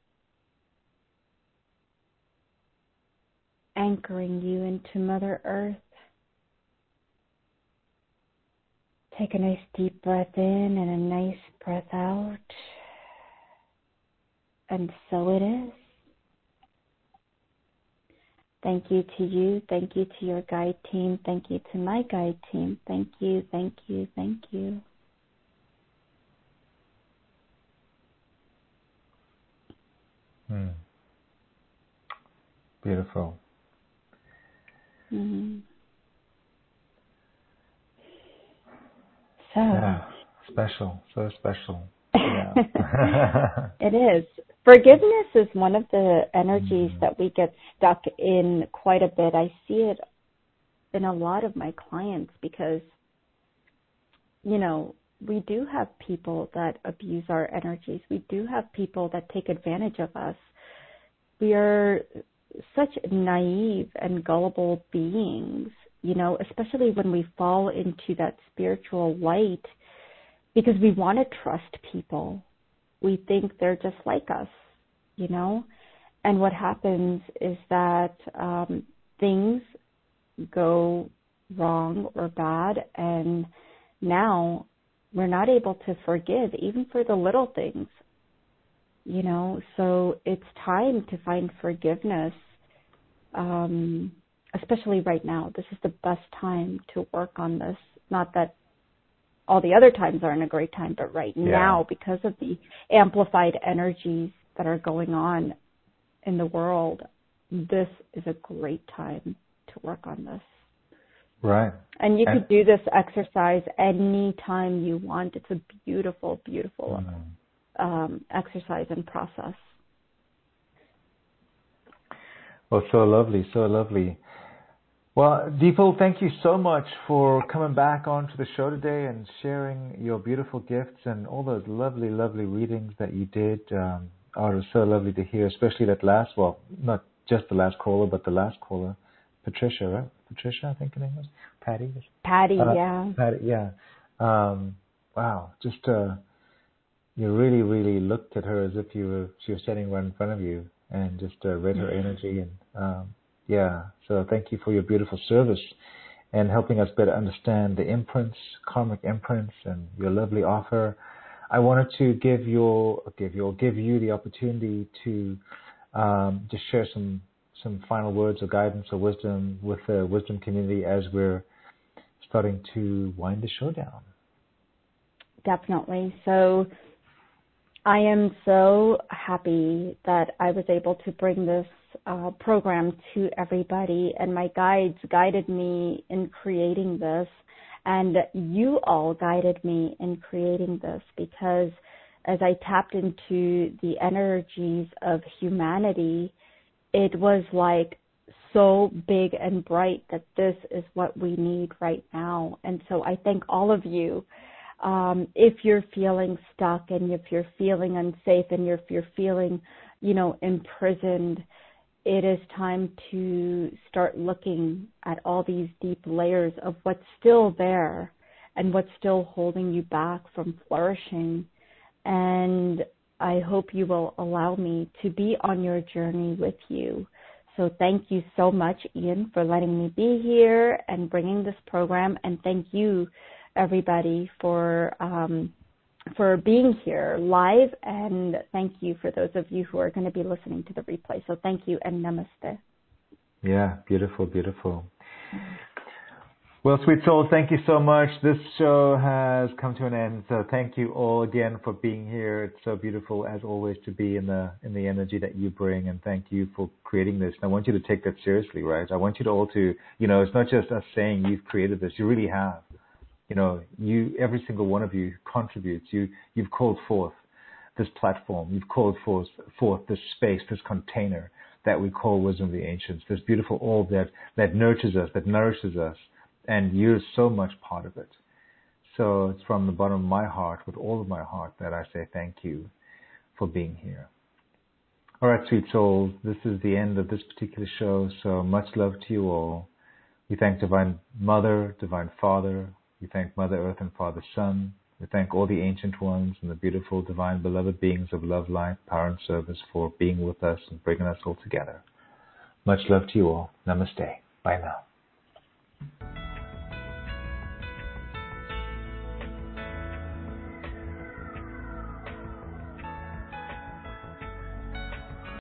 anchoring you into Mother Earth. Take a nice deep breath in and a nice breath out. And so it is. Thank you to you. Thank you to your guide team. Thank you to my guide team. Thank you, thank you, thank you. Hmm. Beautiful. Mm-hmm. So. Yeah, special, so special. Yeah. It is. Forgiveness is one of the energies mm. that we get stuck in quite a bit. I see it in a lot of my clients because, you know, we do have people that abuse our energies. We do have people that take advantage of us. We are such naive and gullible beings, you know, especially when we fall into that spiritual light, because we want to trust people. We think they're just like us, you know, and what happens is that um, things go wrong or bad, and now we're not able to forgive even for the little things, you know, so it's time to find forgiveness, um, especially right now. This is the best time to work on this. Not that all the other times aren't a great time, but right yeah. now, because of the amplified energies that are going on in the world, this is a great time to work on this. Right. And you and, could do this exercise any time you want. It's a beautiful, beautiful mm. um, exercise and process. Well, so lovely, so lovely. Well, Deepal, thank you so much for coming back onto the show today and sharing your beautiful gifts and all those lovely, lovely readings that you did. Um, oh, it was so lovely to hear, especially that last, well, not just the last caller, but the last caller, Patricia, right? Patricia, I think her name was. Patty? Patty, uh, yeah. Patty, yeah. Um, wow, just, uh, you really, really looked at her as if you were, she was standing right in front of you and just uh, read her energy and, um, yeah, so thank you for your beautiful service and helping us better understand the imprints, karmic imprints, and your lovely offer. I wanted to give your give your give you the opportunity to um, just share some some final words of guidance or wisdom with the wisdom community as we're starting to wind the show down. Definitely. So I am so happy that I was able to bring this uh, program to everybody, and my guides guided me in creating this, and you all guided me in creating this, because as I tapped into the energies of humanity, it was like so big and bright that this is what we need right now. And so I thank all of you. Um, if you're feeling stuck and if you're feeling unsafe and if you're feeling, you know, imprisoned, it is time to start looking at all these deep layers of what's still there and what's still holding you back from flourishing. And I hope you will allow me to be on your journey with you. So thank you so much, Ian, for letting me be here and bringing this program. And thank you, everybody, for um, for being here live, and thank you for those of you who are going to be listening to the replay. So thank you and namaste. Yeah, beautiful, beautiful. Well, sweet souls, thank you so much. This show has come to an end. So thank you all again for being here. It's so beautiful, as always, to be in the in the energy that you bring. And thank you for creating this. And I want you to take that seriously, right? I want you to all to, you know, it's not just us saying you've created this. You really have. You know, you, every single one of you contributes. You, you've called forth this platform. You've called forth, forth this space, this container that we call Wisdom of the Ancients, this beautiful orb that, that nurtures us, that nourishes us. And you're so much part of it. So it's from the bottom of my heart, with all of my heart, that I say thank you for being here. All right, sweet souls, this is the end of this particular show. So much love to you all. We thank Divine Mother, Divine Father. We thank Mother Earth and Father Sun. We thank all the ancient ones and the beautiful, divine, beloved beings of love, light, power, and service for being with us and bringing us all together. Much love to you all. Namaste. Bye now.